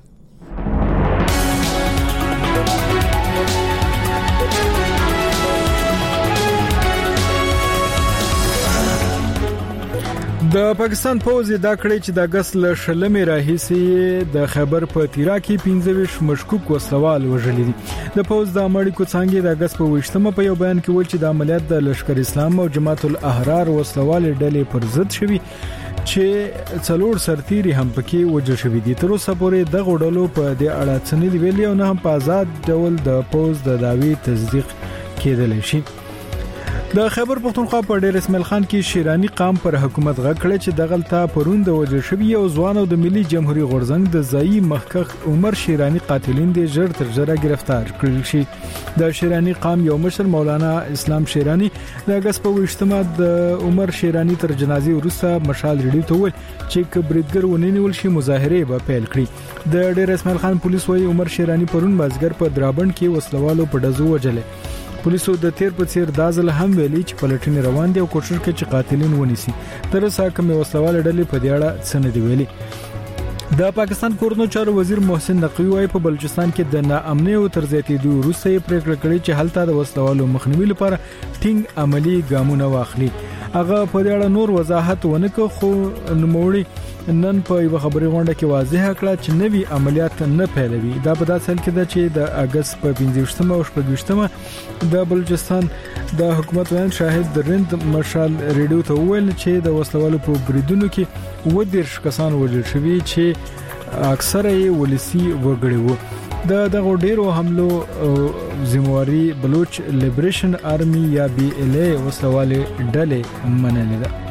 د پاکستان پوز دا کړی چې د اگست ل شلمې راهیسي د خیبر په تیرا کې پنځه مشکوک وسلوال وژلي دي. د پوز د امریکا څنګه د اگست په وشتمه په یو بیان کې ویل چې د عملیات د لشکر اسلام او جماعت الاحرار وسلوال ډلې پر ضد شوي چې څلور سرتيري هم پکې وژل شوي دي. تر اوسه پورې د غوډلو په د اړه څنې دی ویلي او نه هم په آزاد ډول د پوز د داوی تصدیق کېدل شي. د خیبر پختونخوا په ډیر اسماعیل خان کې شیرانی قام پر حکومت غږ کړی چې دغلطه پروند وجه شوی او ځوان او د ملي جمهوریت غورزنګ د ځای مخکخ عمر شیرانی قاتلین دي ژر تر ژره گرفتار کړل شي. د شیرانی قام یو مشر مولانا اسلام شیرانی د اگست په وشتمه د عمر شیرانی تر جنازې وروسته مشال ریډیو ته ویل چې کبریدګر ونیول شي مظاهره به پیل کړي. د ډیر اسماعیل خان پولیس وايي عمر شیرانی پرون مازګر په درابند کې وسلوالو په دزو وجلې. پولیسو د تیر په څیر دازل هم ویلي چې پلټنې روان دي او کوشش کوي چې قاتلین ونیسي. تر اوسه کوم وسلوال ډلې په دې اړه څه نه دی ویلي. د پاکستان کورنو چارو وزیر محسن نقوی وايي په بلوچستان کې د ناامنۍ او تر زیاتېدو وروسته یې پریکړه کړې چې هلته د وسلوالو مخنیوي لپاره ټینګ عملی ګامونه واخلي. هغه په دې اړه نور وضاحت ونکړ خو نوموړي نن په یو خبري غونډه کې واضح کړه چې نوي عملیات نه پیلوي. دا په داسې حال کې ده چې د اگست په پنځه او شپږ د بلوچستان د حکومت وین شاهد د رند مشال ریډیو ته ویل چې د وسلوالو په بریدونو کې و دېرش کسان وژل شوي چې اکثره یې ولسی وګړي وو. د دغه ډیرو حملو ذمہواری بلوچ لیبریشن آرمی یا بی ال ای وسلوال ډلې منلې ده.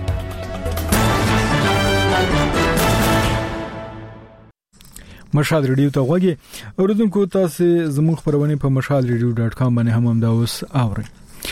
مشال ریډیو ته غوږی اوردونکو تاسو زموږ خبرونه په مشال ریډیو ډاټ کام باندې هم دا اوس اورئ.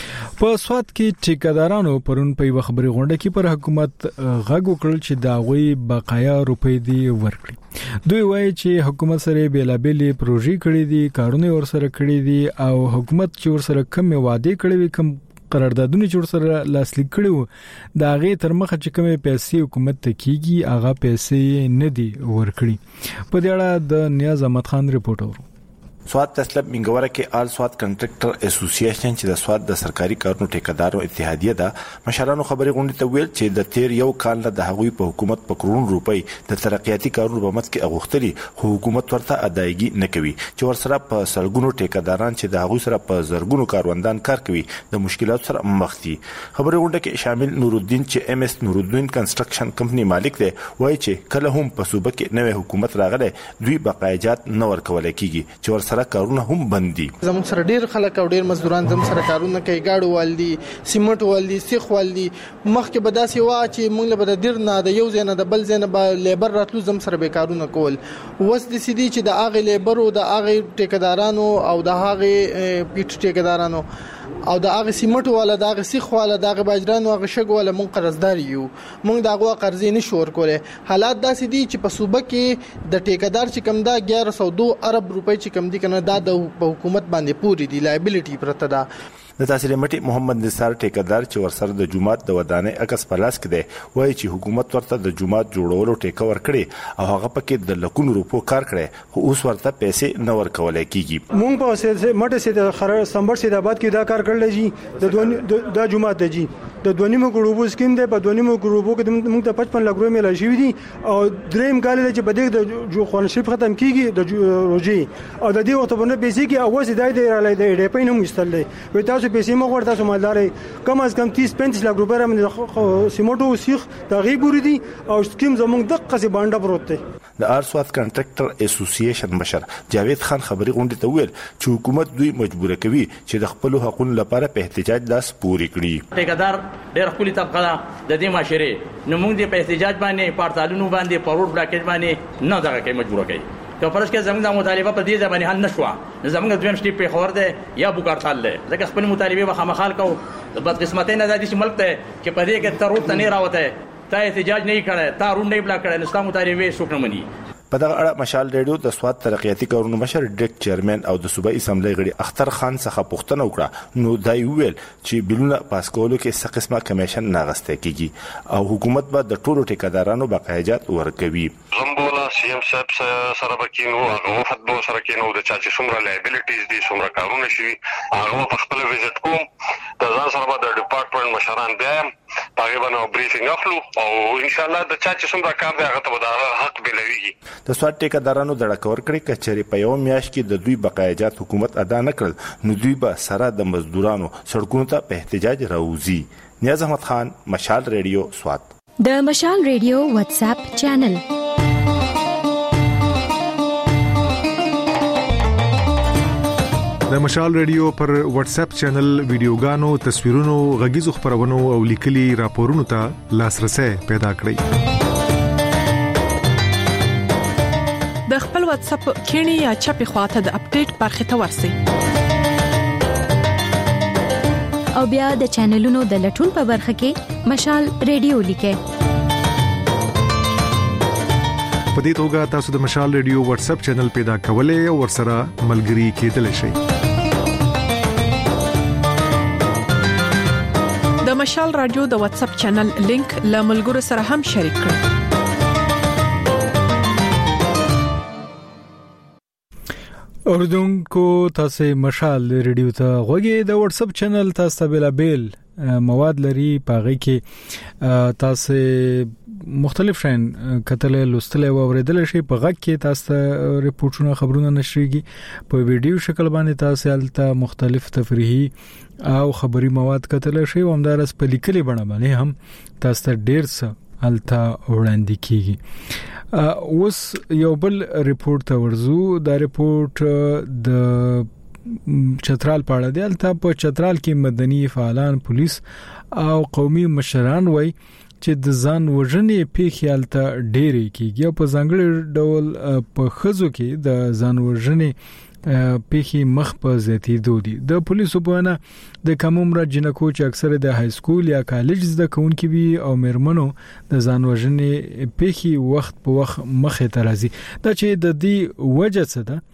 په سواد کې ټیکدارانو پرون په یو خبري غونډه کې پر حکومت غږ وکړ چې دا غوي بقایا روپۍ دی ورکړي. دوی وایي چې حکومت سره بیلابېلې پروژې کړې دي کارونه ور سره کړې دي او حکومت چې ور سره کوم وعده کړې وي کوم قراردادونه چې ور سره لاسلیک کړي دا غي تر مخه چې کومه پیسې حکومت ته کیږي هغه پیسې نه دي ورکړي. په دې اړه د نیاز احمد خان رپورټ اورو. سواد تسلب منګوره کې آل سواد کنټراکټر اسوسییشن چې د سواد د سرکاري کارونو ټیکدارو اتحادیه ده مشرانو خبري غونډه ته ویل چې د تیر یو کال د هغوی په حکومت په کرون روپۍ د ترقیاتي کارونو په مت کې اغوختري خو حکومت ورته ادایګي نه کوي چې ورسره په سلګونو ټیکداران چې د هغوی سره په زرګونو کاروندان کار کوي د مشکلات سره مخ دي. خبري غونډه کې شامل نور الدین چې ام اس نور الدین کنستراکشن کمپنی مالک دی وایي چې کله هم په صوبه کې نوې حکومت راغله دوی بقایجات نه ورکول کیږي چې ورسره کارونه هم بندي. زموږ سره ډیر خلک او ډیر مزدوران زموږ سره کارونه کوي گاډو والدي سیمنټ والدي سیخ والدي مخکې به داسې وا چې موږ له بده ډیر نه د یو ځای نه د بل ځای نه به لیبر راتلو زموږ سره به کارونه کول. وس د سیدي چې د اغه لیبر او د اغه ټیکدارانو او د هغه پیټ ټیکدارانو او د هغه سیمټ والا د هغه سیخ والا د هغه باجران او هغه شګ والا مونږ قرضدار یو مونږ د هغه قرضې نشو ورکوله. حالات داسې دي چې په صوبه کې د ټیکدار چې کم دا اګیارہ سو دو ارب روپۍ چې کم دي کنه دا د حکومت باندې پوری دی لایبیلیټي پرته ده. د تحصیل مټي محمد نثار ټیکدار چې ورسره د جمعات د ودانې عکس پلاس کې دی وایي چې حکومت ورته د جمعات جوړولو ټیکه ورکړي او هغه پکې د لکونو روپو کار کړي خو اوس ورته پیسې نه ورکول کیږي. مونږ په مټه سي د خرر سمبر سي د آباد کې دا کار کړل جی د دوه د جمعات دی د دونیمو ګروپو سکیم دی په دونیمو ګروپو کې موږ ته پچپن لک روپۍ ملای شوې دي او دریم کال چې بده د جو خونشپ ختم کیږي د روجي او د دې وته په پیسې کې اواز دی د رالای د ډېپې نه مستل دی وي تاسو پیسې مو ورته سمالدارې کم از کم تیس پنځه لک روپۍ رامن سیمټو سیخ د غیبوري دي او سکیم زموږ د قصې باندې پروت دی. د ارسواد کنټراکټر اسوسییشن مشر جاوید خان خبري غونډه ته ویل چې حکومت دوی مجبور کوي چې د خپل حقوقو لپاره په احتجاج لاس پوري کړي. ټیکدار ډېر خپل طبقه د دې معاشره نو موږ د په احتجاج باندې پارتالونو باندې پروډ بلاکیج باندې نه دغه کې مجبور کوي. که فرض کې زموږ د مطالبه په دې ځبانه حل نشو زموږ دویم سټیپ په خور ده یا بوکارتال ده ځکه خپل مطالبه به خامخال کو د بد قسمتۍ نه د دې ملک ته چې په دې کې تروت نه راوته تا احتجاج نه کړي تا روډ نه بلا کړي نو ستاسو مطالبه څوک نه مني. په دغه اړه مشال ریډیو د سواد ترقیاتي کارونو مشر ډیک چیرمن او د صوبایي اسمبلی غړي اختر خان څخه پوښتنه وکړه نو دای ویل چې بلونه پاس کولو کې څه قسمه کمیشن ناغسته کیږي او حکومت به د ټولو ټیکادارانو بقایجات ورکوي. زمبولا سی ایم صاحب سره بکینو هغه وخت به سره کینو د چا چې څومره لایبیلیټیز دي څومره کارونه شي هغه په خپل ویزټ کوم د ځان سره به د ډپارټمنټ مشران بیا هغه باندې بریفینګ اخلو او ان شاء الله د چا چې څومره کار دی هغه ته د حق بلويږي. د سواد ټیکادارانو د ډکور کړي کچري په یو میاشت کې د دوی بقایجات حکومت ادا نکړل نو دوی به سره د مزدورانو سړکونو ته په احتجاج راوځي. نیاز احمد خان، مشال ریډیو، سواد. د مشال ریډیو واتس اپ چینل د مشال ریډیو پر واتس اپ چینل ویډیوګانو، تصویرونو، غږیزو خبرونو او لیکلي راپورونو ته لاسرسي پیدا کړئ. د خپل واتس اپ کینی یا چپی خواته د اپډیټ برخه ته ورسئ او بیا د چینلونو د لټون په برخه کې مشال ریډیو لیکئ. په دې توګه تاسو د مشال ریډیو واتس اپ چینل پیدا کولای او ورسره ملګري کېدلی شئ. د مشال رادیو د واتس اپ چینل لینک له ملګرو سره هم شریک کړئ. اوردونکو تاسو مشال ریډیو ته غوږی د واتس اپ چینل تاسو بلا بیل مواد لري پاغي کې تاسو مختلف شین کتل لوستل او اوریدل شي په غږ کې تاسو ریپورتونه خبرونه نشريږي په ویډیو شکل باندې تاسو الته مختلف تفریحي او خبري مواد کتل شي او همدارس په لیکلي بڼه باندې هم تاسو ډیر څه الته وړاندې کیږي. اوس یو بل ریپورت ته ورزو. دا ریپورت د چترال پاړه دی. الته په چترال کې مدني فعالان، پولیس او قومي مشران وای چې د ځان وژنې پیښې الته ډېرې کیږي په ځانګړي ډول په خزو کې د ځان وژنې پیښې مخ په زیاتېدو دي. د پولیسو په وینا د کم عمر جنکو چې اکثره د های سکول یا کالج زده کوونکي وي او میرمنو د ځان وژنې پیښې وخت په وخت مخې ته راځي. دا چې د دې وجه څه ده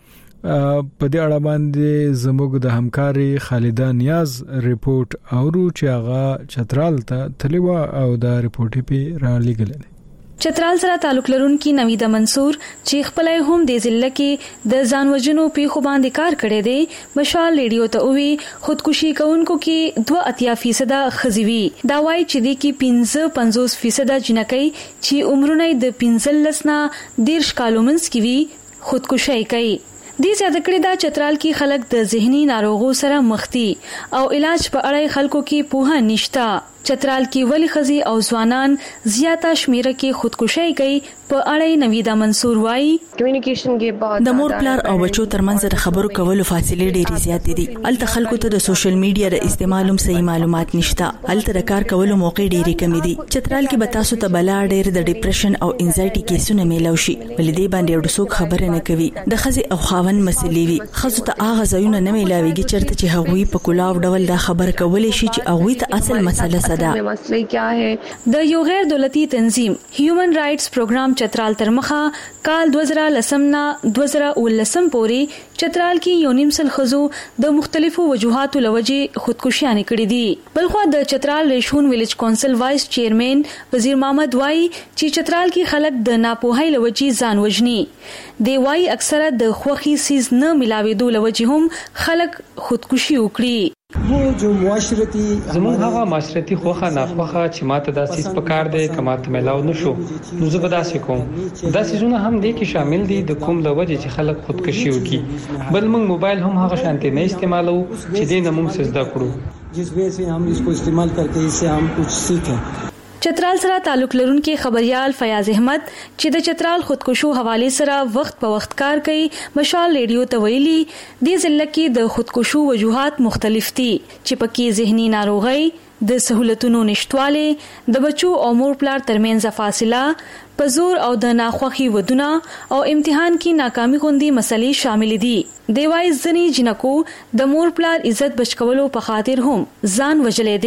په دې اړه باندې زموږ د همکاري خالده نیاز ریپورت اورو چې هغه چترال ته تلوا او دا ریپورت په را لګل. چترال سره تعلق لرونکي نویدا منصور چې خپلای هم د ضلع کې د ځانوژنو پیښو باندې کار کړی دی مشال ریډیو ته وی خودکشي کوونکو کې دوه اتیا فیصد خزوی دا وایي چې د کې پنځه پنځوس فیصد جنکۍ چې عمرونه د پنځلس نه ډیر کالومنس کې وی خودکشي کوي. دې زیاته کړې دا چترال کې خلک د ذهني ناروغو سره مخ دي او علاج په اړه خلکو کې پوهه نشته. چترال کې ولی خزي او ځوانان زیاته شمیره کې خودکشي کوي په اړه نویدا منصور وایي کمیونیکیشن کې بعد د مور پلار او بچو ترمنځ د خبرو کولو فاصله ډېری زیات دي. الته خلکو ته د سوشل میډیا د استعمالوم صحیح معلومات نشته. الته د کار کولو موقع ډېری کم دي. چترال کې به تاسو ته بلا ډېر د ډیپریشن او انزایټي کیسونه میلاو شي ولې دې باندې ډوسوک خبره نه کوي. د خزي او خاون مسلې وي خزو ته هغه ځایونه نه میلاويږي چرته چې هغوی په کلاو ډول دا خبره کولای شي چې هغه ته اصل مسله صدا مسئله کیا ہے. د یو غیر دولتي تنظیم هیومن رائټس پروګرام چترال ترمخه کال دو هزار لسم نه دو هزار ولسم پورې چترال کې یو نیم سل خزو د مختلفو وجوهاتو لوجې خودکشیانه کړې دي. بلخو د چترال ریشون ویلیج کونسل وایس چیرمن وزیر محمد وای چې چترال کې خلک د ناپوهۍ لوجې ځان وژني. دی وای اکثره د خوخي سیز نه ملاويدو لوجې هم خلک خودکشي وکړي. वो जो معاشرتی زموږ هغه معاشرتي خوخه ناخوخه چې ماته داسې سپکار دی کماته ملاو نشو نو زه به داسې کوم. داسې زونه هم دي کې شامل دي د کوم د وجه چې خلک خودکشي وکړي. بل موږ موبایل هم هغه شانتي نه استعمالو چې دې نه موږ سزدا کړو جس وجه سے हम इसको इस्तेमाल करके इससे हम कुछ सीखें. چترال سره تعلق لرونکي خبريال فیاض احمد چې د چترال خودکشو حواله سره وخت په وخت کار کوي مشال ریډیو ته ویلي د ضلع کې د خودکشو وجوهات مختلف دي چې پکې ذهني ناروغي، د سہولتونو نشټواله، د بچو او مور پلار ترمنځ فاصله، پزور او د ناخوخي ودونه او امتحان کې ناکامي غوندي مسلې شامل دي. د وای ځنی جنکو د مور پلار عزت بچکولو په خاطر هم ځان وجلې دي.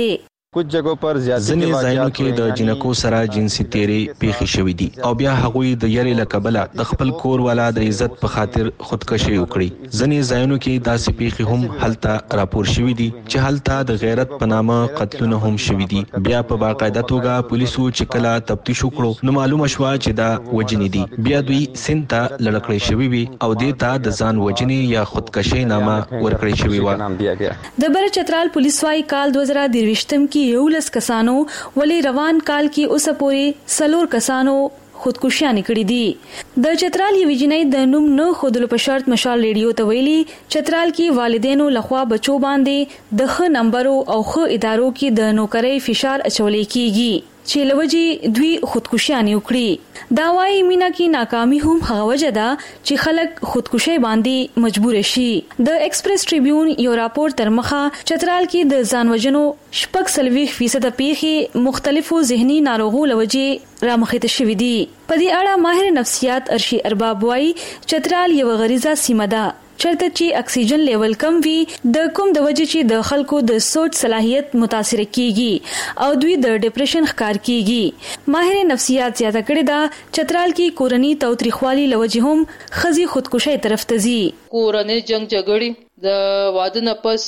कुछ जगहों पर ځینې ځایونو کې د جنکو سره جنسي تیرې پیښې شوې دي او بیا هغوی د یاري لکبله د خپل کور والا د عزت په خاطر خودکشي وکړي. ځینې ځایونو کې داسې پیښې هم هلته راپور شوې دي چې هلته د غیرت په نامه قتلونه هم شوې دي. بیا په باقاعده توګه پولیسو چې کله تفتیش وکړو نو معلومه شوه چې دا وجنې دي. بیا دوی سند ته لړکړې شوې وي او دې ته د ځان وجنې یا خودکشي نامه ورکړې شوې وه. د بر چترال پولیس وايي کال دوه زره درویشتم کې یو لس کسانو ولی روان کال کې اوسه پورې سلور کسانو خودکشیانې کړې دي. د چترال یو ویجنۍ د نوم نه خودلو په شرط مشال ریډیو ته ویلي چترال کې والدینو لخوا بچو باندې د خ نمبرو او خ ادارو کې د نوکرۍ فشار اچولې کیږي چې لوجي دوی خودکشیانې وکړي. دا وايي مینا کې ناکامي هم هغه وجه ده چې خلک خودکشي باندې مجبور شي. د ایکسپریس ټریبیون یو راپور تر مخه چترال کې د ځانوژنو شپږ سلويخ فیصد پیښې مختلفو ذهني ناروغو لوجي رامخته شوې دي. په دې اړه ماهر نفسیات ارشي ارباب وايي چترال یو غریزه سیمه ده چرته چې اکسیجن لیول کم وي د کوم د وجې چې د خلکو د سوچ صلاحیت متاثر کیږي او دوی د ډیپریشن ښکار کیږي. ماهر نفسیات زیاته کړی دا چترال کې کورنۍ توتریخوالي لوجې هم خزي خودکشي طرف ته ځي. کورنۍ جنگ جګړې د واده نه پس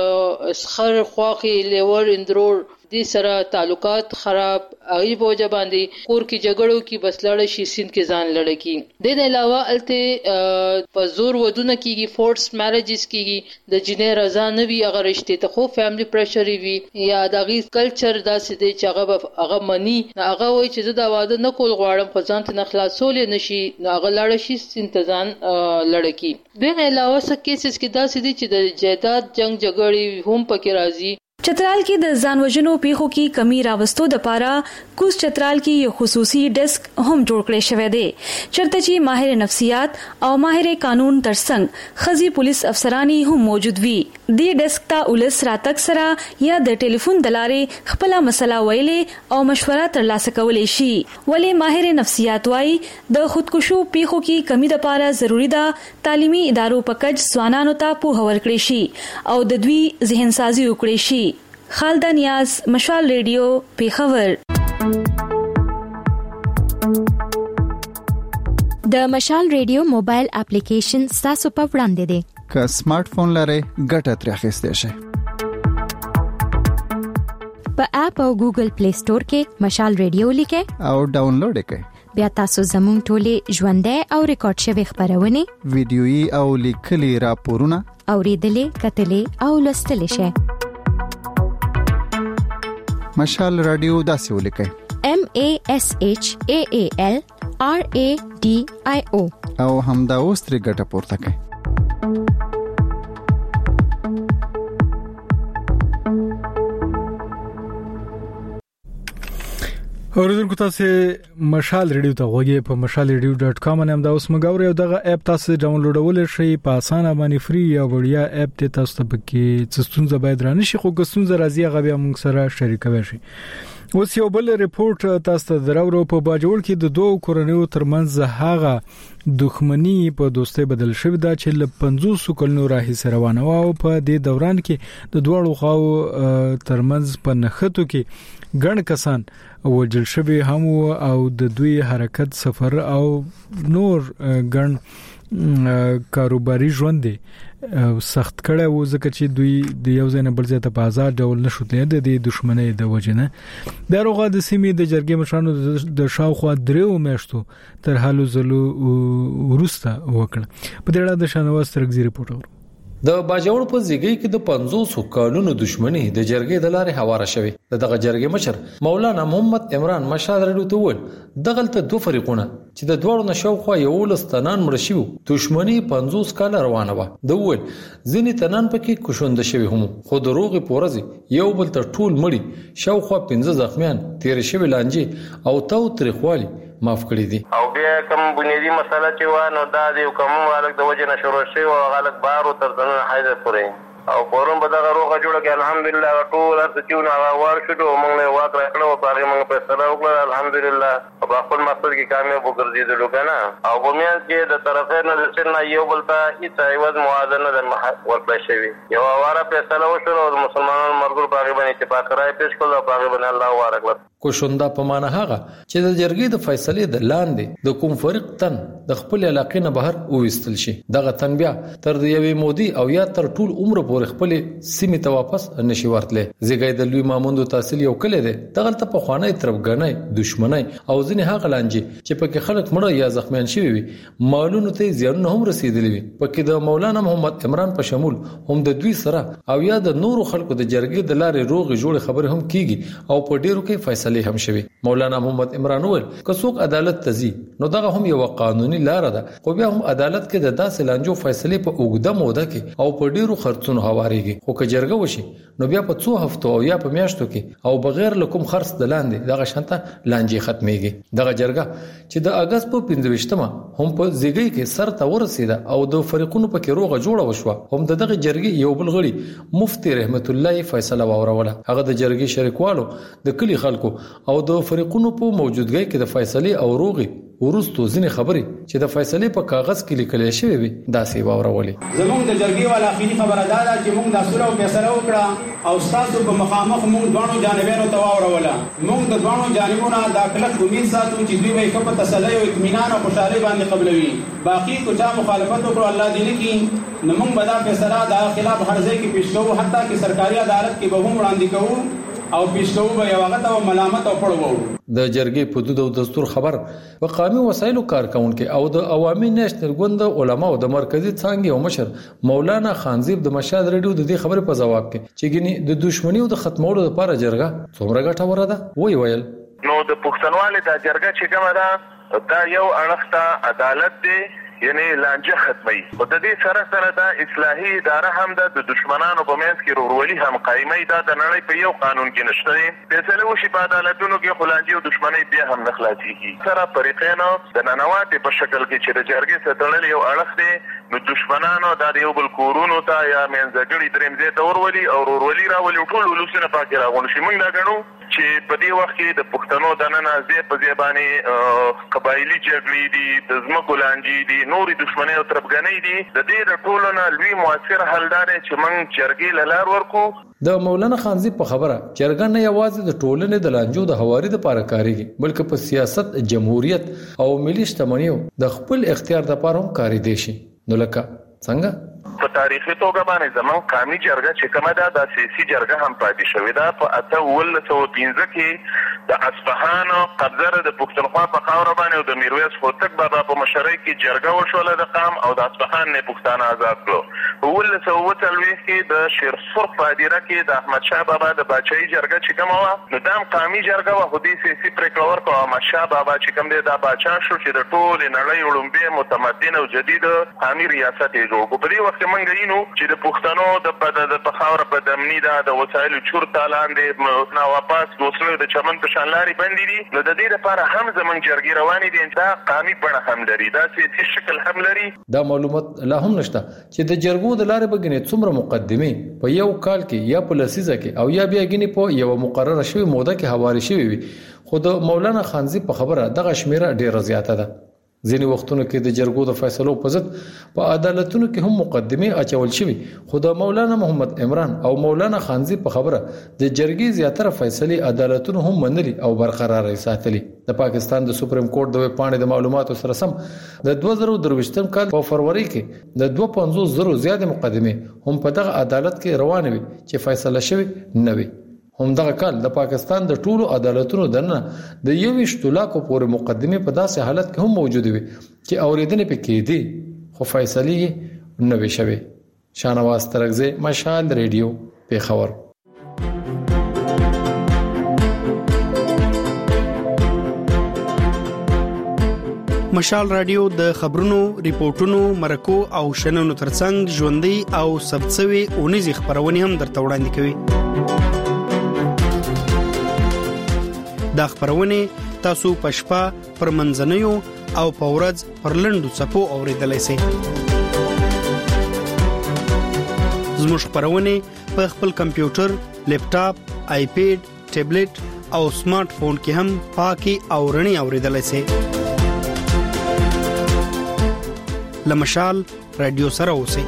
اسخر خواخي لیور اندرور دې سره تعلقات خراب اغي بوجه باندې کور کې جګړو کې بس لړ شي سین کې ځان لړ کی. د نه علاوه الته په زور ودونه کېږي فورس میریجز کېږي د جنې رضا نه وي هغه رشته ته خو فیملی پریشر وي یا دغه کلچر داسې دی چې هغه هغه منی هغه وایي چې دا واده نه کول غواړم خو ځان ته خلاصول نشي هغه لړ شي سین ته ځان لړ کی. د نه علاوه څه کیسز کې داسې دي چې د جیداد جنگ جګړې هم پکې راځي. چترال کې د ځانوژنو پیښو کې کمی راوستو د پاره کوس چترال کې یو خصوصي ډیسک هم جوړ کړی شوی دی چرته چې ماهر نفسیات او ماهر قانون ترڅنګ خزي پولیس افسرانی هم موجود وي. دې ډیسک ته ولس راتک سره یا د ټلیفون دلارې خپل مسله ویلې او مشوره ترلاسه کولای شي. ولی ماهر نفسیات وايي د خودکشو پیښو کې کمی د پاره ضروری ده تعلیمي ادارو په کج ځوانانو ته پوهه ورکړي شي او د دوی ذهن سازي وکړي شي. خالده نیاز مشال ریډیو پیښور. د مشال ریډیو موبایل اپلیکیشن تاسو په وړاندې دی. که سمارټ فون لرئ ګټه ترې اخیستئ شئ. په اپ او ګوګل پلی سٹور کې مشال ریډیو لیکئ او ډاونلوډ کړئ. بیا تاسو زموږ ټولې ژوندۍ او ریکارډ شوی خبرونه ویډیويي او لیکلي راپورونه اوریدلې کتلې او لوستلې شئ. مشال رادیو داسې ولیکئ M A S H A A L R A D I O او همدا اوس ترې ګټه پورته کړئ. اوریدونکو تاسو مشال ریډیو ته غوږی په مشال ریډیو ډاټ کام باندې هم دا اوس مګاوري او دغه اپ تاسو ډاونلوډول شئ په اسانه باندې فری یا وړیا اپ ته تاسو ته پکې څه باید رانه شي خو ګستون زرازي غوي موږ سره شریکوي شي. اوس یو بل ریپورت تاسو ته دراوړو په باجوړ کې د دوه کورنیو ترمنځ هغه دښمنی په دوستۍ بدل شوې ده چې ل پنځوس کلونو راهیسې روانه و او په دې دوران کې د دوه خواو ترمنځ په نخښتو کې ګڼ کسان وجل شوی هم او د دوی حرکت سفر او نور ګڼ کاروباري ژوند دي سخت کړه و ځکه چې دوی د یو ځای نه بل ځای ته په آزاد ډول نشو تللی د دښمنۍ د وجنه. د روغه د سیمې د جرګې مشرانو د شاوخوا درېو میاشتو تر حالو زلو ورسته وکړه. په دې اړه د شانواز ترګزي رپورټ اورو. د باجوړ په زیږی کې د پنځوس کالونو دښمنی د جرګې د لارې حواله شوی. دغه جرګې مشر مولانا محمد عمران مشال رډو ته ول دغلته دوه فريقونه چې د دوړو نشو خو یو لستانان مړ شو دښمنی پنځوس کال روانه و. د ول ځینې تنان پکې کوشوند شوی هم خو د روغي پورزي یو بل تر ټول مړي شو خو پنځه زخمیان تیر شوی لانجه او تو تریخوالي معاف کړی دي. او بیا کوم بنیادی مسله چې و نو دا د کوم والک د وجه نشور شي او غلط بارو تر ځنه حیدر پورې او پرون په دغه روغه جوړه کې الحمدلله ټول هر څه چې نه وار شو موږ له واک راکړو او هغه موږ په سره وکړه الحمدلله او په خپل مقصد کې کامیاب وګرځېدلو کنه او په میاں کې د طرفین د سن یو بل ته هیڅ ایواز موازنه د ورکړل شوی یو واره په سره وشو او مسلمانانو مرګ په هغه باندې اتفاق راي پیش کړل او هغه باندې الله وارک کوشنده په معنا هغه چې د جرګې د فیصلې د لاندې د کوم فرق تن د خپل علاقې نه بهر وېستل شي دغه تن بیا تر د یوې مودي او یا تر ټول عمر پورې خپل سیمې ته واپس نشي ورتله زیګای د لوی ماموندو تحصیل یو کله ده دغه ته په خوانه تربګنۍ دښمنۍ او ځنې هغه لانجې چې پکې خلک مړه یا زخمیان شوي وي مالونو ته زیانونه هم رسیدلي وي پکې د مولانا محمد عمران په شمول هم د دوی سره او یا د نورو خلکو د جرګې د لارې روغ جوړ خبره هم کیږي او په ډیرو کې فیصله هم شوی مولانا محمد عمران ول که څوک عدالت تزي نو دغه هم یو قانوني لار ده خو بیا هم عدالت کې د داسې لانجو فیصله په اوږده موده کې او په ډیرو خرڅونو هواريږي خو که جرګه وشي نو بیا په څو هفتو او یا په میاشتو کې او بغیر لکم خرڅ د لاندې دغه شانته لانجې ختميږي دغه جرګه چې د اگست په پنځه هم په زیګي کې سر ته ورسیده او د فریقونو په کې روغه جوړه وشوه هم د دغه جرګې یو بل غړي مفتي رحمت الله فیصله واوروله هغه د جرګې شریکوالو د کلی خلکو او د فریقونو په موجودګۍ کې د فیصلې او روغي ورستو ځینې خبرې چې د فیصلې په کاغذ کې لیکل شوی وي داسې واورولې زموږ د جرګې والا اخیری خبره دا ده چې موږ د اصول او فیصله وکړه او تاسو په مخامخ موږ دوه جانبونو ته واوروله موږ د دوه جانبونو د اکلک امید ساتو چې دوی به په تسلی او اطمینان او خوشحالي باندې قبلوي باقي کو چا مخالفت وکړو الله دې لکې نو موږ به دا فیصله د خلاف هر ځای کې پیش کوو حتی چې سرکاري عدالت کې به هم وړاندې کوو او پیشکو به یو هغه ته ملامت او پړو د جرګې په حدود او دستور خبر په قانوني وسایلو کارکونکو او د عوامي نېشنل ګوند علماء او د مرکزی څنګه او مشر مولانا خانزیب د مشهد ریډیو د دې خبرې په جواب کې چې ګني د دښمنۍ او د ختمولو لپاره جرګه څومره ګټه ورده وی ویل نو د پښتونوالو د جرګه چې کومه ده دا یو اړخته عدالت دی یعنی لانجه ختمي او د دې سره سره د اصلاحي اداره هم د دشمنانو په منځ کې ورولي هم قائمي دا د نړۍ په یو قانون کې نشته دی فیصله وشي په عدالتونو کې خلانجي او دشمني بیا هم نه خلاصيږي سره پریقینو د ننواتې په شکل کې چې د جرګې سره تړل یو اړخ دی نو دشمنانو د یو بل کورونو ته یا منځګړي درېمځه ته ورولي او ورولي راولي ټول ولوسنه پاکه راغون شي موږ دا غنو چې په دې وخت کې د پښتنو د نن ازې په ځبانه قبایلی جګړې دي د زمکو لانجې دي نوري دښمنۍ او تربګنۍ دي د دې د ټولو نه لوی موثر حل دار چې موږ جرګې لار ورکو د مولانا خانزی په خبره جرګه نه یوازې د ټولنې د لانجو د هواري لپاره کاریږي بلکې په سیاست جمهوریت او ملي شتمنیو د خپل اختیار لپاره هم کاری دي شي نو لکه څنګه په تاریخي توګه باندې زمون قومي جرګه چې کومه ده د سیاسي جرګه هم پاتې شوې ده په اته ولس او پنځه کې د اصفهان قبضه د پښتونخوا په خاور باندې او د میرویس هوتک بابا په مشرۍ کې جرګه وشوله د قام او د اصفهان نه پښتانه آزاد کړو ولس او وتلوي کې د شیرسرخ په دیره کې د احمد شاه بابا د بچای جرګه چې کومه و نو دام قومي جرګه و خودي سیاسي پریکړه ورکړه احمد شاه بابا چې کوم دی دا بچا شو چې د ټول نړۍ وړاندې متمدن او جدید قومي ریاست یې جوړ کړ په دې وخت منګ یینو چې د پښتنو د د پخاور په دمنی دا د وسایلو چورتا لاندې نو واپس دوسرو د چمن په شانلاري باندې دي نو د دې لپاره هم زمون جرګي رواني دي دا قومي بڼه هم لري دا سیاسي شکل هم لري دا معلومات لا هم نشته چې د جرګو د لارې بګنې څومره مقدمه په یو کال کې یا په لسیزه کې او یا بیا غني په یو مقرره شوی موده کې حواله شوی وي خو د مولانا خانزی په خبره دغه شمیره ډیره زیاته ده ځینې وختونو کې د جرګو د فیصلو په ضد په عدالتونو کې هم مقدمه اچول شوی خو د مولانا محمد عمران او مولانا خانزی په خبره د جرګې زیاتره فیصلې عدالتونو هم منلي او برقرار ساتلي د پاکستان د سپریم کورټ د پاڼې د معلوماتو سره سم د دوه زره درويشتم کال په فروری کې د دوه پنځوس زره زیات مقدمه هم په دغه عدالت کې روانه وي چې فیصله شوی نه وي هم دغه کال د پاکستان د ټولو عدالتونو دنه د یويشتو لاکو پورې مقدمه په داسې حالت کې هم موجود وي چې اوریدنه پکې دي خو فیصله نه وي شوی شانواز ترغزه مشال ریډیو پیښور مشال رادیو د خبرونو ریپورتونو مرکو او شننو ترڅنګ ژوندۍ او سبڅوي اونیزي خبرونه هم درته وړاندې کوي دا خبرونه تاسو په شپه پر منځنیو او په ورځ پر لندو صفو اوریدلای شئ زموږ خبرونه په خپل کمپیوټر، لیپټاپ، آیپیډ، ټابلیټ او سمارټ فون کې هم پاکي او رڼي اوریدلای شئ. لمشال رادیو سره اوسئ.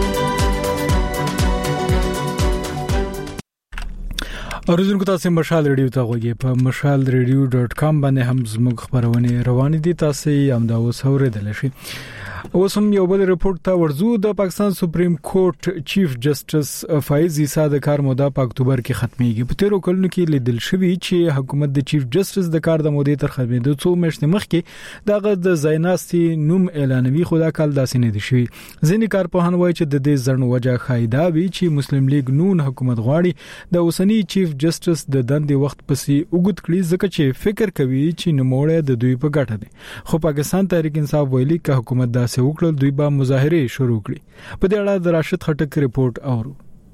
اوریدونکو تاسو مشال ریډیو ته غوږی په مشال ریډیو ډاټ کام باندې هم زموږ خبرونه روان دي. تاسو هم دا اوس اوریدل شئ. اوس هم یو بل رپورت ته ورزو. د پاکستان سپریم کورټ چیف جسټس فایز عیسی د کار موده په اکتوبر کې ختميږي. په تیرو کلونو کې لیدل شوی چې حکومت د چیف جسټس د کار د مودې تر ختمېدو څو میاشتې مخکې دغه د زایناستي نوم اعلانوي خدا کال داسې نه دي شوی. ځینې کارپوهان وایي چې د دې ځړن وجه خایدا وی چې مسلم لیگ نون حکومت غواړي د اوسنی چیف جسټس د دندې وخت پسې وګت کړي ځکه چې فکر کوي چې نوموړی د دوی په ګټه دی. خو پاکستان تحریک انصاف ویلي چې حکومت دا وکړل دوی به مظاهره شروع کړي. په دې اړه د راشد خټک ریپورت اورو.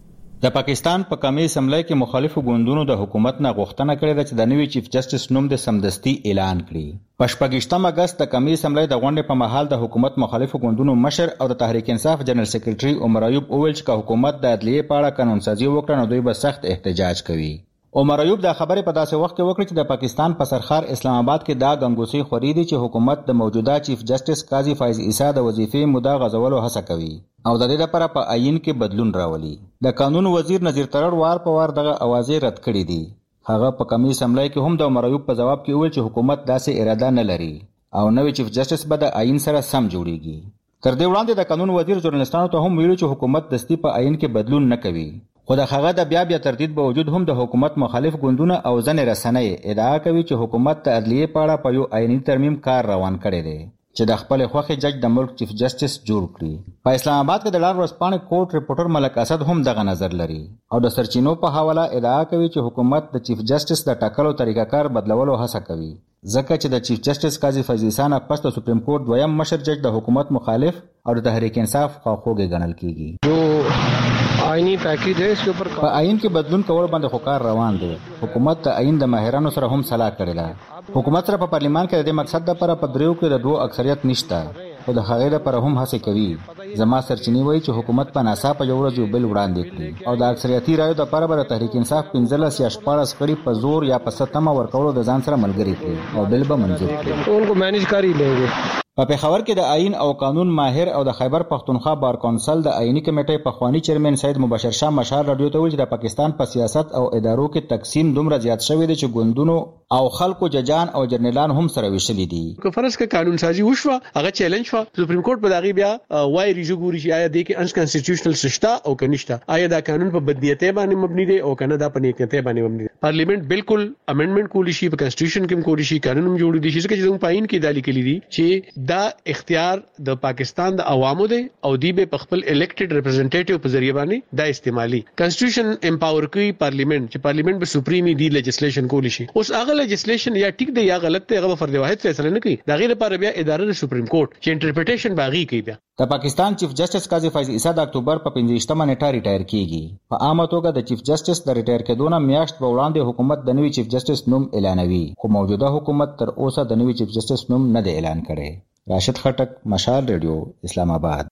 د پاکستان په قومي اسمبلی کې مخالفو ګوندونو د حکومت نه غوښتنه کړې ده چې د نوي چیف جسټس نوم د سمدستي اعلان کړي. په شپږم اگست د قومي اسمبلی د غونډې په مهال د حکومت مخالفو ګوندونو مشر او د تحریک انصاف جنرال سیکریټري عمر ایوب وویل چې حکومت د عدلیې په اړه قانونسازي وکړي نو دوی به سخت احتجاج کوي. عمر ایوب دا خبره په داسې وخت کې وکړه چې د پاکستان په سرخار اسلام آباد کې دا غنګوسي خوري دي چې حکومت د موجوده چیف جسټس قاضي فایز عیسی د وظیفې موده غځولو هڅه کوي او د دې لپاره په آئین کې بدلون راولي. د قانون وزیر نذیر ترړ وار په وار دغه اوازې رد کړې دي. هغه په قومي اسمبلی کې هم د عمر ایوب په جواب کې وویل چې حکومت داسې اراده نه لري او نوې چیف جسټس به د آئین سره سم جوړیږي. تر دې وړاندې د قانون وزیر ژورنالستانو ته هم ویلي چې حکومت دستی په آئین کې بدلون نه کوي. خو د هغه د بیا بیا تردید په وجود هم د حکومت مخالف ګوندونه او ځنې رسنۍ ادعا کوي چې حکومت د عدلیې په اړه په یو آئینی ترمیم کار روان کړی دی چې د خپل خوښې جج د ملک چیف جسټس جوړ کړي. په اسلام آباد کې د لار ورځپاڼې کوټ ریپورټر ملک اسد هم دغه نظر لري او د سرچینو په حواله ادعا کوي چې حکومت د چیف جسټس د ټاکلو طریقه کار بدلولو هڅه کوي ځکه چې د چیف جسټس قاضي فیض عیسی نه پس د سپریم کورټ دویم مشر جج د حکومت مخالف او د تحریک انصاف خواخوږي ګڼل کیږي. آئینی پیکیج ہے اس کے اوپر په آئین کې بدلون کول باندې خو کار روان دی. حکومت د آئین د ماهرانو سره هم صلاح کړې ده. حکومت سره په پارلیمان کې د دې مقصد لپاره په دریو کې د دوه اکثریت نشته او د هغې لپاره هم هڅه کوي. زما سرچینې وایي چې حکومت په ناڅاپه یو ورځ یو بل وړاندې کړي او د اکثریتي رایو لپاره به د تحریک انصاف پنځلس یا شپاړس کړي په زور یا په ستمه ورکولو د ځان سره ملګري کړي او بل به منظور کړي. ان کو مینیج کاری لږه په پېښور کې د آئین او قانون ماهر او د خیبر پښتونخوا بار کونسل د آئینی کمیټې پخوانی چیرمن سید مبشر شاه مشال رادیو ته ویل چې د پاکستان په سیاست او ادارو کې تقسیم دومره زیات شوی دی چې ګوندونو او خلکو ججان او جرنیلان هم سره وشلي دي. که فرض کې قانون سازي وشوه هغه چیلنج شو سپریم کورټ په دغه بیا وای ریجو ګوري چې آیا د کې انکانستیټیوشنل سشتا او کنيشتا آیا دا قانون په بدنیته باندې مبني دی او کنه دا په نیکته باندې مبني دی. پارلیمنت بالکل امندمنت کولی شي په کانسټیټیوشن کې کولی شي قانون هم جوړ دي چې څنګه په آئین کې دالي کلی دي چې دا اختیار د پاکستان د عوامو دی او دی به په خپل الیکټډ ریپرزنټیټیو په ذریعہ باندې دا استعمالي. کانسټیټیوشن امپاور کوي پارلیمنت چې پارلیمنت به سپریمی دی لیجسلیشن کولی شي. اوس هغه لیجسلیشن یا ټیک دی یا غلط دی هغه فرد واحد فیصله نه کوي. دا غیر لپاره بیا اداره د سپریم کورټ چې انټرپریټیشن باغی کوي. بیا د پاکستان چیف جسټس قاضي فیض عیسی د اکتوبر په پنځه نیټه ریټایر کیږي. په عامه توګه د چیف جسټس د ریټایر کېدو نه میاشت په وړاندې حکومت د نوي چیف جسټس نوم اعلانوي خو موجوده حکومت تر اوسه د نوي چیف جسټس نوم نه دی اعلان کړی. راشد خټک مشال ریډیو اسلام آباد.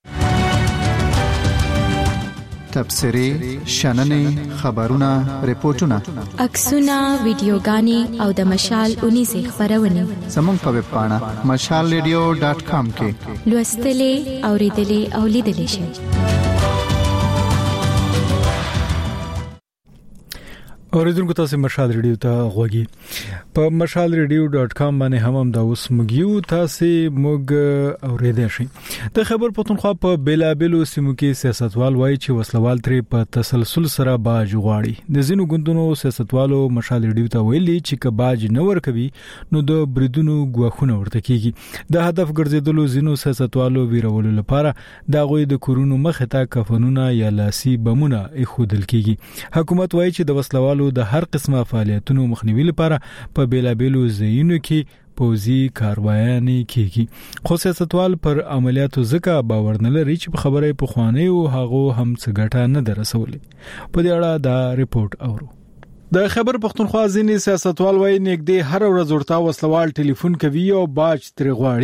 تبصری شننې خبرونه ریپورتونه عکسونه ویډیوګانې او د مشال اونیزه خبرونه زموږ په ویب پاڼه مشال ریډیو ډاټ کام کې لوستلې اوریدلې او لیدلې شئ. اوریدونکو تاسو مشال ریډیو ته غوږی په مشال ریډیو ډاټ کام باندې هم هم دا اوس مګیو تاسو موږ اوریدئ شئ. د خیبر پښتونخوا په بیلابلو سیمو کې سیاستوال وایي چې وسلوال ترې په تسلسل سره باج غواړي. د زینو ګوندونو سیاستوالو مشال ریډیو ته ویلي چې که باج نه ورکوي نو د بریدونو غواخونه ورته کیږي. د هدف ګرځیدلو زینو سیاستوالو ویرولو لپاره د غوي د کورونو مخه ته کفنونه یا لاسي بمونه ایښودل کیږي. حکومت وایي چې د وسلوالو د هر قسمه فعالیتونو مخنیوي لپاره په بیلابلو ځایونو کې پوزي کاروایانې کیږي. خو سیاستوال پر عملیاتو ځکه باور نه لري چې په خبره په خوانې او هغه هم څه ګټه نه درسولې. په دې اړه دا ریپورت اورو. د خیبر پښتونخوا ځینې سیاستوال وایي نګدې هر ورځ ورته وسلوال ټلیفون کوي او باج ترې غواړي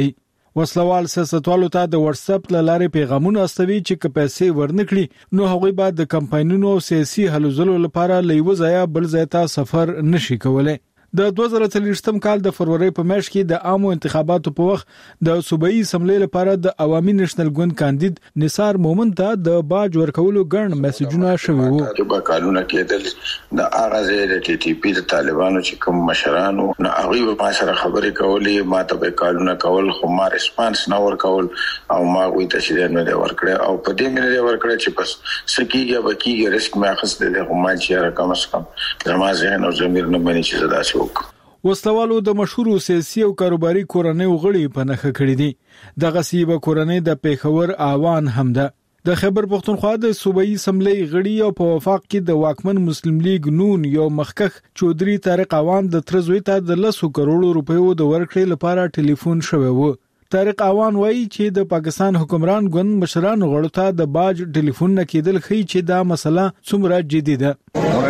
وسلوال سیاستوالو ته د واتس اپ لارې پیغامونه استوي چې که پیسې ورنکړي نو هغوی به د کمپاینونو سیاسي هلو ځلو لپاره لیو ځای بل ځای ته سفر نشي کولای. د دوه زره څلوېښتم کال د فروری په میاشت کې د عامو انتخاباتو په وخت د صوبایي اسمبلی لپاره د عوامي نېشنل ګوند کاندید نثار مومن ته د باج ورکولو ګڼ میسجونه شوي وو. چې قانون کېدل د اغازه د ټي ټي پی د طالبانو چې کوم مشرانو نه هغه په سره خبرې کولې ما ته به قانون کول خو ما ریسپانس نه ورکول او ما غوي تشریح نه ورکړه او په دې مې نه ورکړه چې بس سکیږي بکیږي ریسک مې اخیستل خو ما چې رقم اسکم زما ذهن او ضمیر نه بني چې زدا وسلوالو د مشهور سیاسي او کاروباري کورنۍ غړي په نخښه کړی دي. د غصیبه کورنۍ د پیښور اعوان هم ده. د خیبر پښتونخوا د صوبایي اسمبلی غړي او په وفاق کې د واکمن مسلم لیگ نون یو مخکخ چودري طارق اعوان د ترزوی ته د لسو کروڑو روپیو د ورکړې لپاره ټلیفون شوی و. طارق اعوان وایي چې د پاکستان حکمران ګوند مشران غړو ته د باج ټلیفون نه کېدل خي چې دا مسله څومره جدي ده.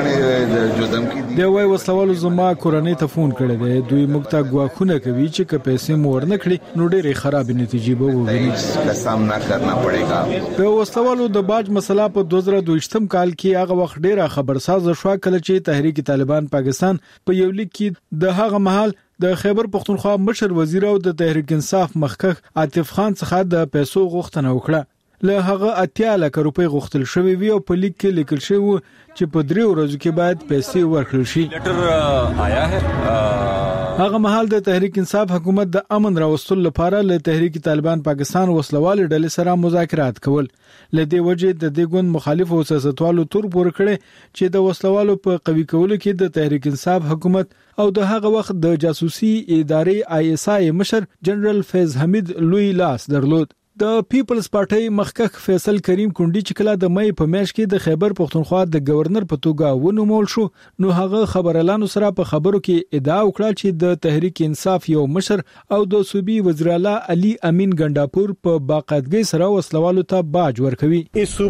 دی وای وسلوالو زما کورنۍ ته فون کړی دی. دوی موږ ته غواخونه کوي چې که پیسې مور نه کړي نو ډېرې خراب نتیجې به وویني. سامنا کرنا پړېګا. د وسلوالو د باج مسله په دوه زره دوه کال کې هغه وخت ډېره خبرساز شو کله چې تحریک طالبان پاکستان په یو لیک کې د هغه مهال د خیبر پښتونخوا مشر وزیر او د تحریک انصاف مخکخ عاطف خان څخه د پیسو غوښتنه وکړه. له هغه اتیا لک روپۍ غوښتل شوی وی او په لیک کې لیکل شوی و چې په درې ورځو کې باید پیسې ورکړل شي. لیټر آیا ہے. هغه مهال د تحریک انصاف حکومت د امن راوستلو لپاره له تحریک طالبان پاکستان وسلوال ډلې سره مذاکرات کول. لدې وجه د دې ګوند مخالف او سیاستوالو تور پور کړي چې د وسلوالو په قوی کولو کې د تحریک انصاف حکومت او د هغه وخت د جاسوسي ادارې آی اس آی مشر جنرال فیض حمید لوی لاس درلود. د پیپلز پارټي مخکخ فیصل کریم کونډي چې کله د مې په میاشت کې د خیبر پښتونخوا د گورنر په توګه ونومول شو نو هغه خبرلانو سره په خبرو کې ادعا وکړه چې د تحریک انصاف یو مشر او د صوبي وزیر اعلی علي امین ګنداپور په باقاعدګۍ سره وسلوالو ته باج ورکوي.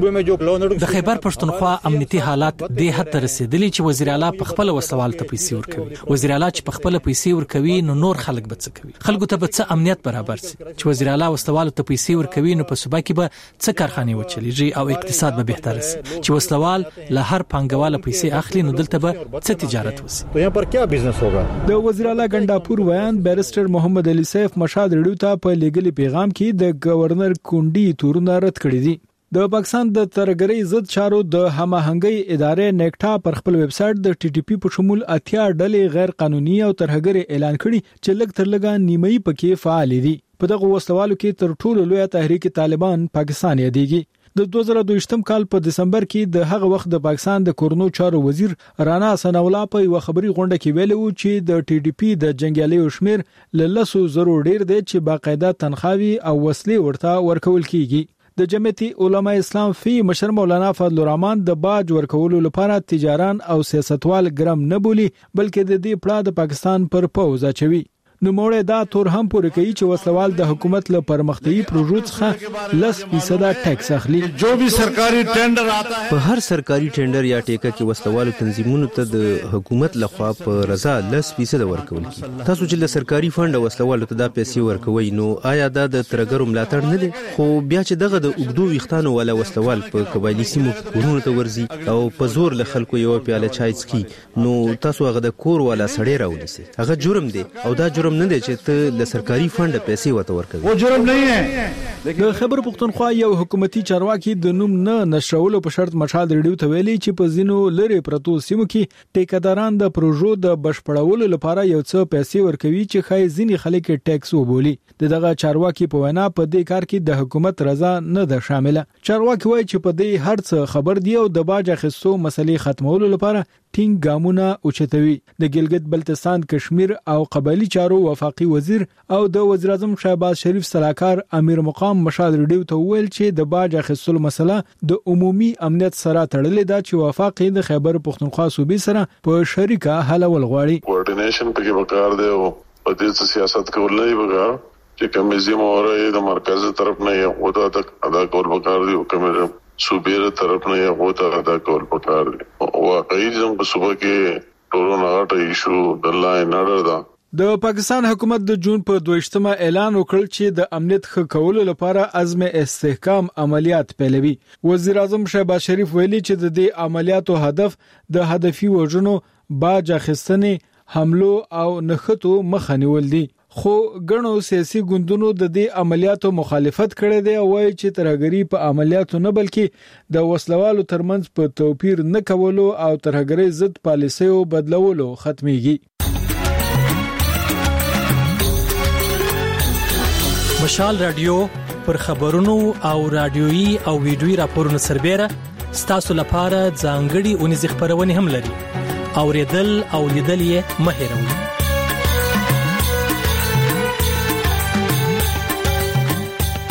د خیبر پښتونخوا امنیتي حالات د حد رسیدلی چې وزیر اعلی په خپل وسلوال ته پیسې ورکوي. وزیر اعلی چې په خپل پیسې ورکوي نو نور خلک به څه کوي؟ خلکو ته به څه امنیت برابر شي چې وزیر اعلی وسلوال ته پیسې ورکوي نو په صوبه کې به څه کارخانه وچلیږي او اقتصاد به بهتر شي. چې وسلوال له هر پنګواله پیسې اخلي نو دلته به څه تجارت وشي؟ تو یہاں پر کیا بزنس ہوگا؟ د وزیر اعلی ګنداپور ویان بیرسټر محمد علي سیف مشاد ریډیو ته په لیګل پیغام کې د گورنر کونډي تورونه رد کړی دي. د پاکستان د ترګری ضد چارو د هماهنګي ادارې نیکټا پر خپل ویب سټ د ټي ټي پی په شمول اتیا ډلې غیر قانوني او ترګری اعلان کړي چې لږ تر لږه نیمایي پکې فعال دي. په دغه وسلوالو کې تر ټولو لوی تحریک طالبان پاکستان یادېږي. د دوه زره دوه کال په دسمبر کې د هغه وخت د پاکستان د کورنو چارو وزیر رانا ثنا الله په یو خبري غونډه کې ویلي و چې د ټي ډي پی د جنگیالیو شمیر ل لسو زرو ډیر دی چې باقاعده تنخواوي او وسلې ورته ورکول کیږي. د جمعیت علماء اسلام فی مشر مولانا فضل الرحمن د باج ورکولو لپاره تجاران او سیاستوال ګرم نه بولی بلکې د دې پړه د پاکستان پر پوز اچوي. نو موړه دا تور هم پوره کوي چې وسلوال د حکومت له پرمختیايي پروژو څخه لس فیصد ټیکس اخلي. جو بھی سرکاري ټینډر آتا ہے په هر سرکاري ټینډر یا ټیکه کې وسلوالو تنظیمونو ته د حکومت لخوا په رضا لس فیصد ورکول کی. تاسو چې له سرکاري فند وسلوالو ته دا پیسې ورکوي نو آیا دا د ترګرو ملاتړ نه دی؟ خو بیا چې دغه د اوګدو ویختانو ولا وسلوال په قبایلی سیمو کورونو ته ورځي او په زور له خلکو یو پیاله چای څکي نو تاسو هغه د کور ولا سړی راونیسي. هغه جرم دی او دا جرم نه دی چې ته له سرکاري فند پیسې وته ورکوي. و جرم نه ہے. د خیبر پښتونخوا یو حکومتي چارواکي د نوم نه نشرولو په شرط مشال ریډیو ته ویلي چې په زینو لری پرتو سیمو کې ټیکداران د پروژو د بشپړولو لپاره یو څه پیسې ورکوي چې خای ځینی خلک ټیکس وبولي. دغه چارواکي په وینا په دې کار کې د حکومت رضا نه ده شامله. چارواکي وایي چې په دې هر څه خبر دی او د باج اخیستو مسلې ختمولو لپاره ټینګ ګامونه اوچتوي. د ګلګت بلتستان کشمیر او قبایلی چارو وفاقي وزیر او د وزیر اعظم شهباز شریف صلاحکار امیر مقام مشال ریډیو ته ویل چې د باج اخیستلو مسله د عمومي امنیت سره تړلې ده چې وفاقي د خیبر پښتونخوا صوبې سره په شریکه حل ول غواړي. کوارډینیشن پکې وکړ دی او په دې سیاست کول نه وکړ چې کمیزم اورې د مرکز طرف نه یو ودا ادا کول وکړ دی او کمیره صوبې طرف نه یو ودا ادا کول وکړ دی. واقعي زم په صوبه کې ټولو نه غټ ایشو د لاین اډر دا د پاکستان حکومت د جون په دویشتمه اعلان وکړ چې د امنیت ښه کولو لپاره عزم استحکام عملیات پیلوي. وزیر اعظم شهباز شریف ویلي چې د دې عملیاتو هدف د هدفي وژنو، باج اخیستنې، حملو او نښتو مخه نیول دي. خو ګڼو سیاسي ګوندونو د دې عملیاتو مخالفت کړی دی او وایي چې ترهګری په عملیاتو نه بلکې د وسلوالو ترمنځ په توپیر نه کولو او ترهګری ضد پالیسیو بدلولو ختميږي. مشال رادیو پر خبرونو او رادیويي او ویډیويي راپورونو سربېره ستاسو لپاره ځانګړي اونیز خبرونه هم لري. اوریدل او لیدل یې مه هېروئ.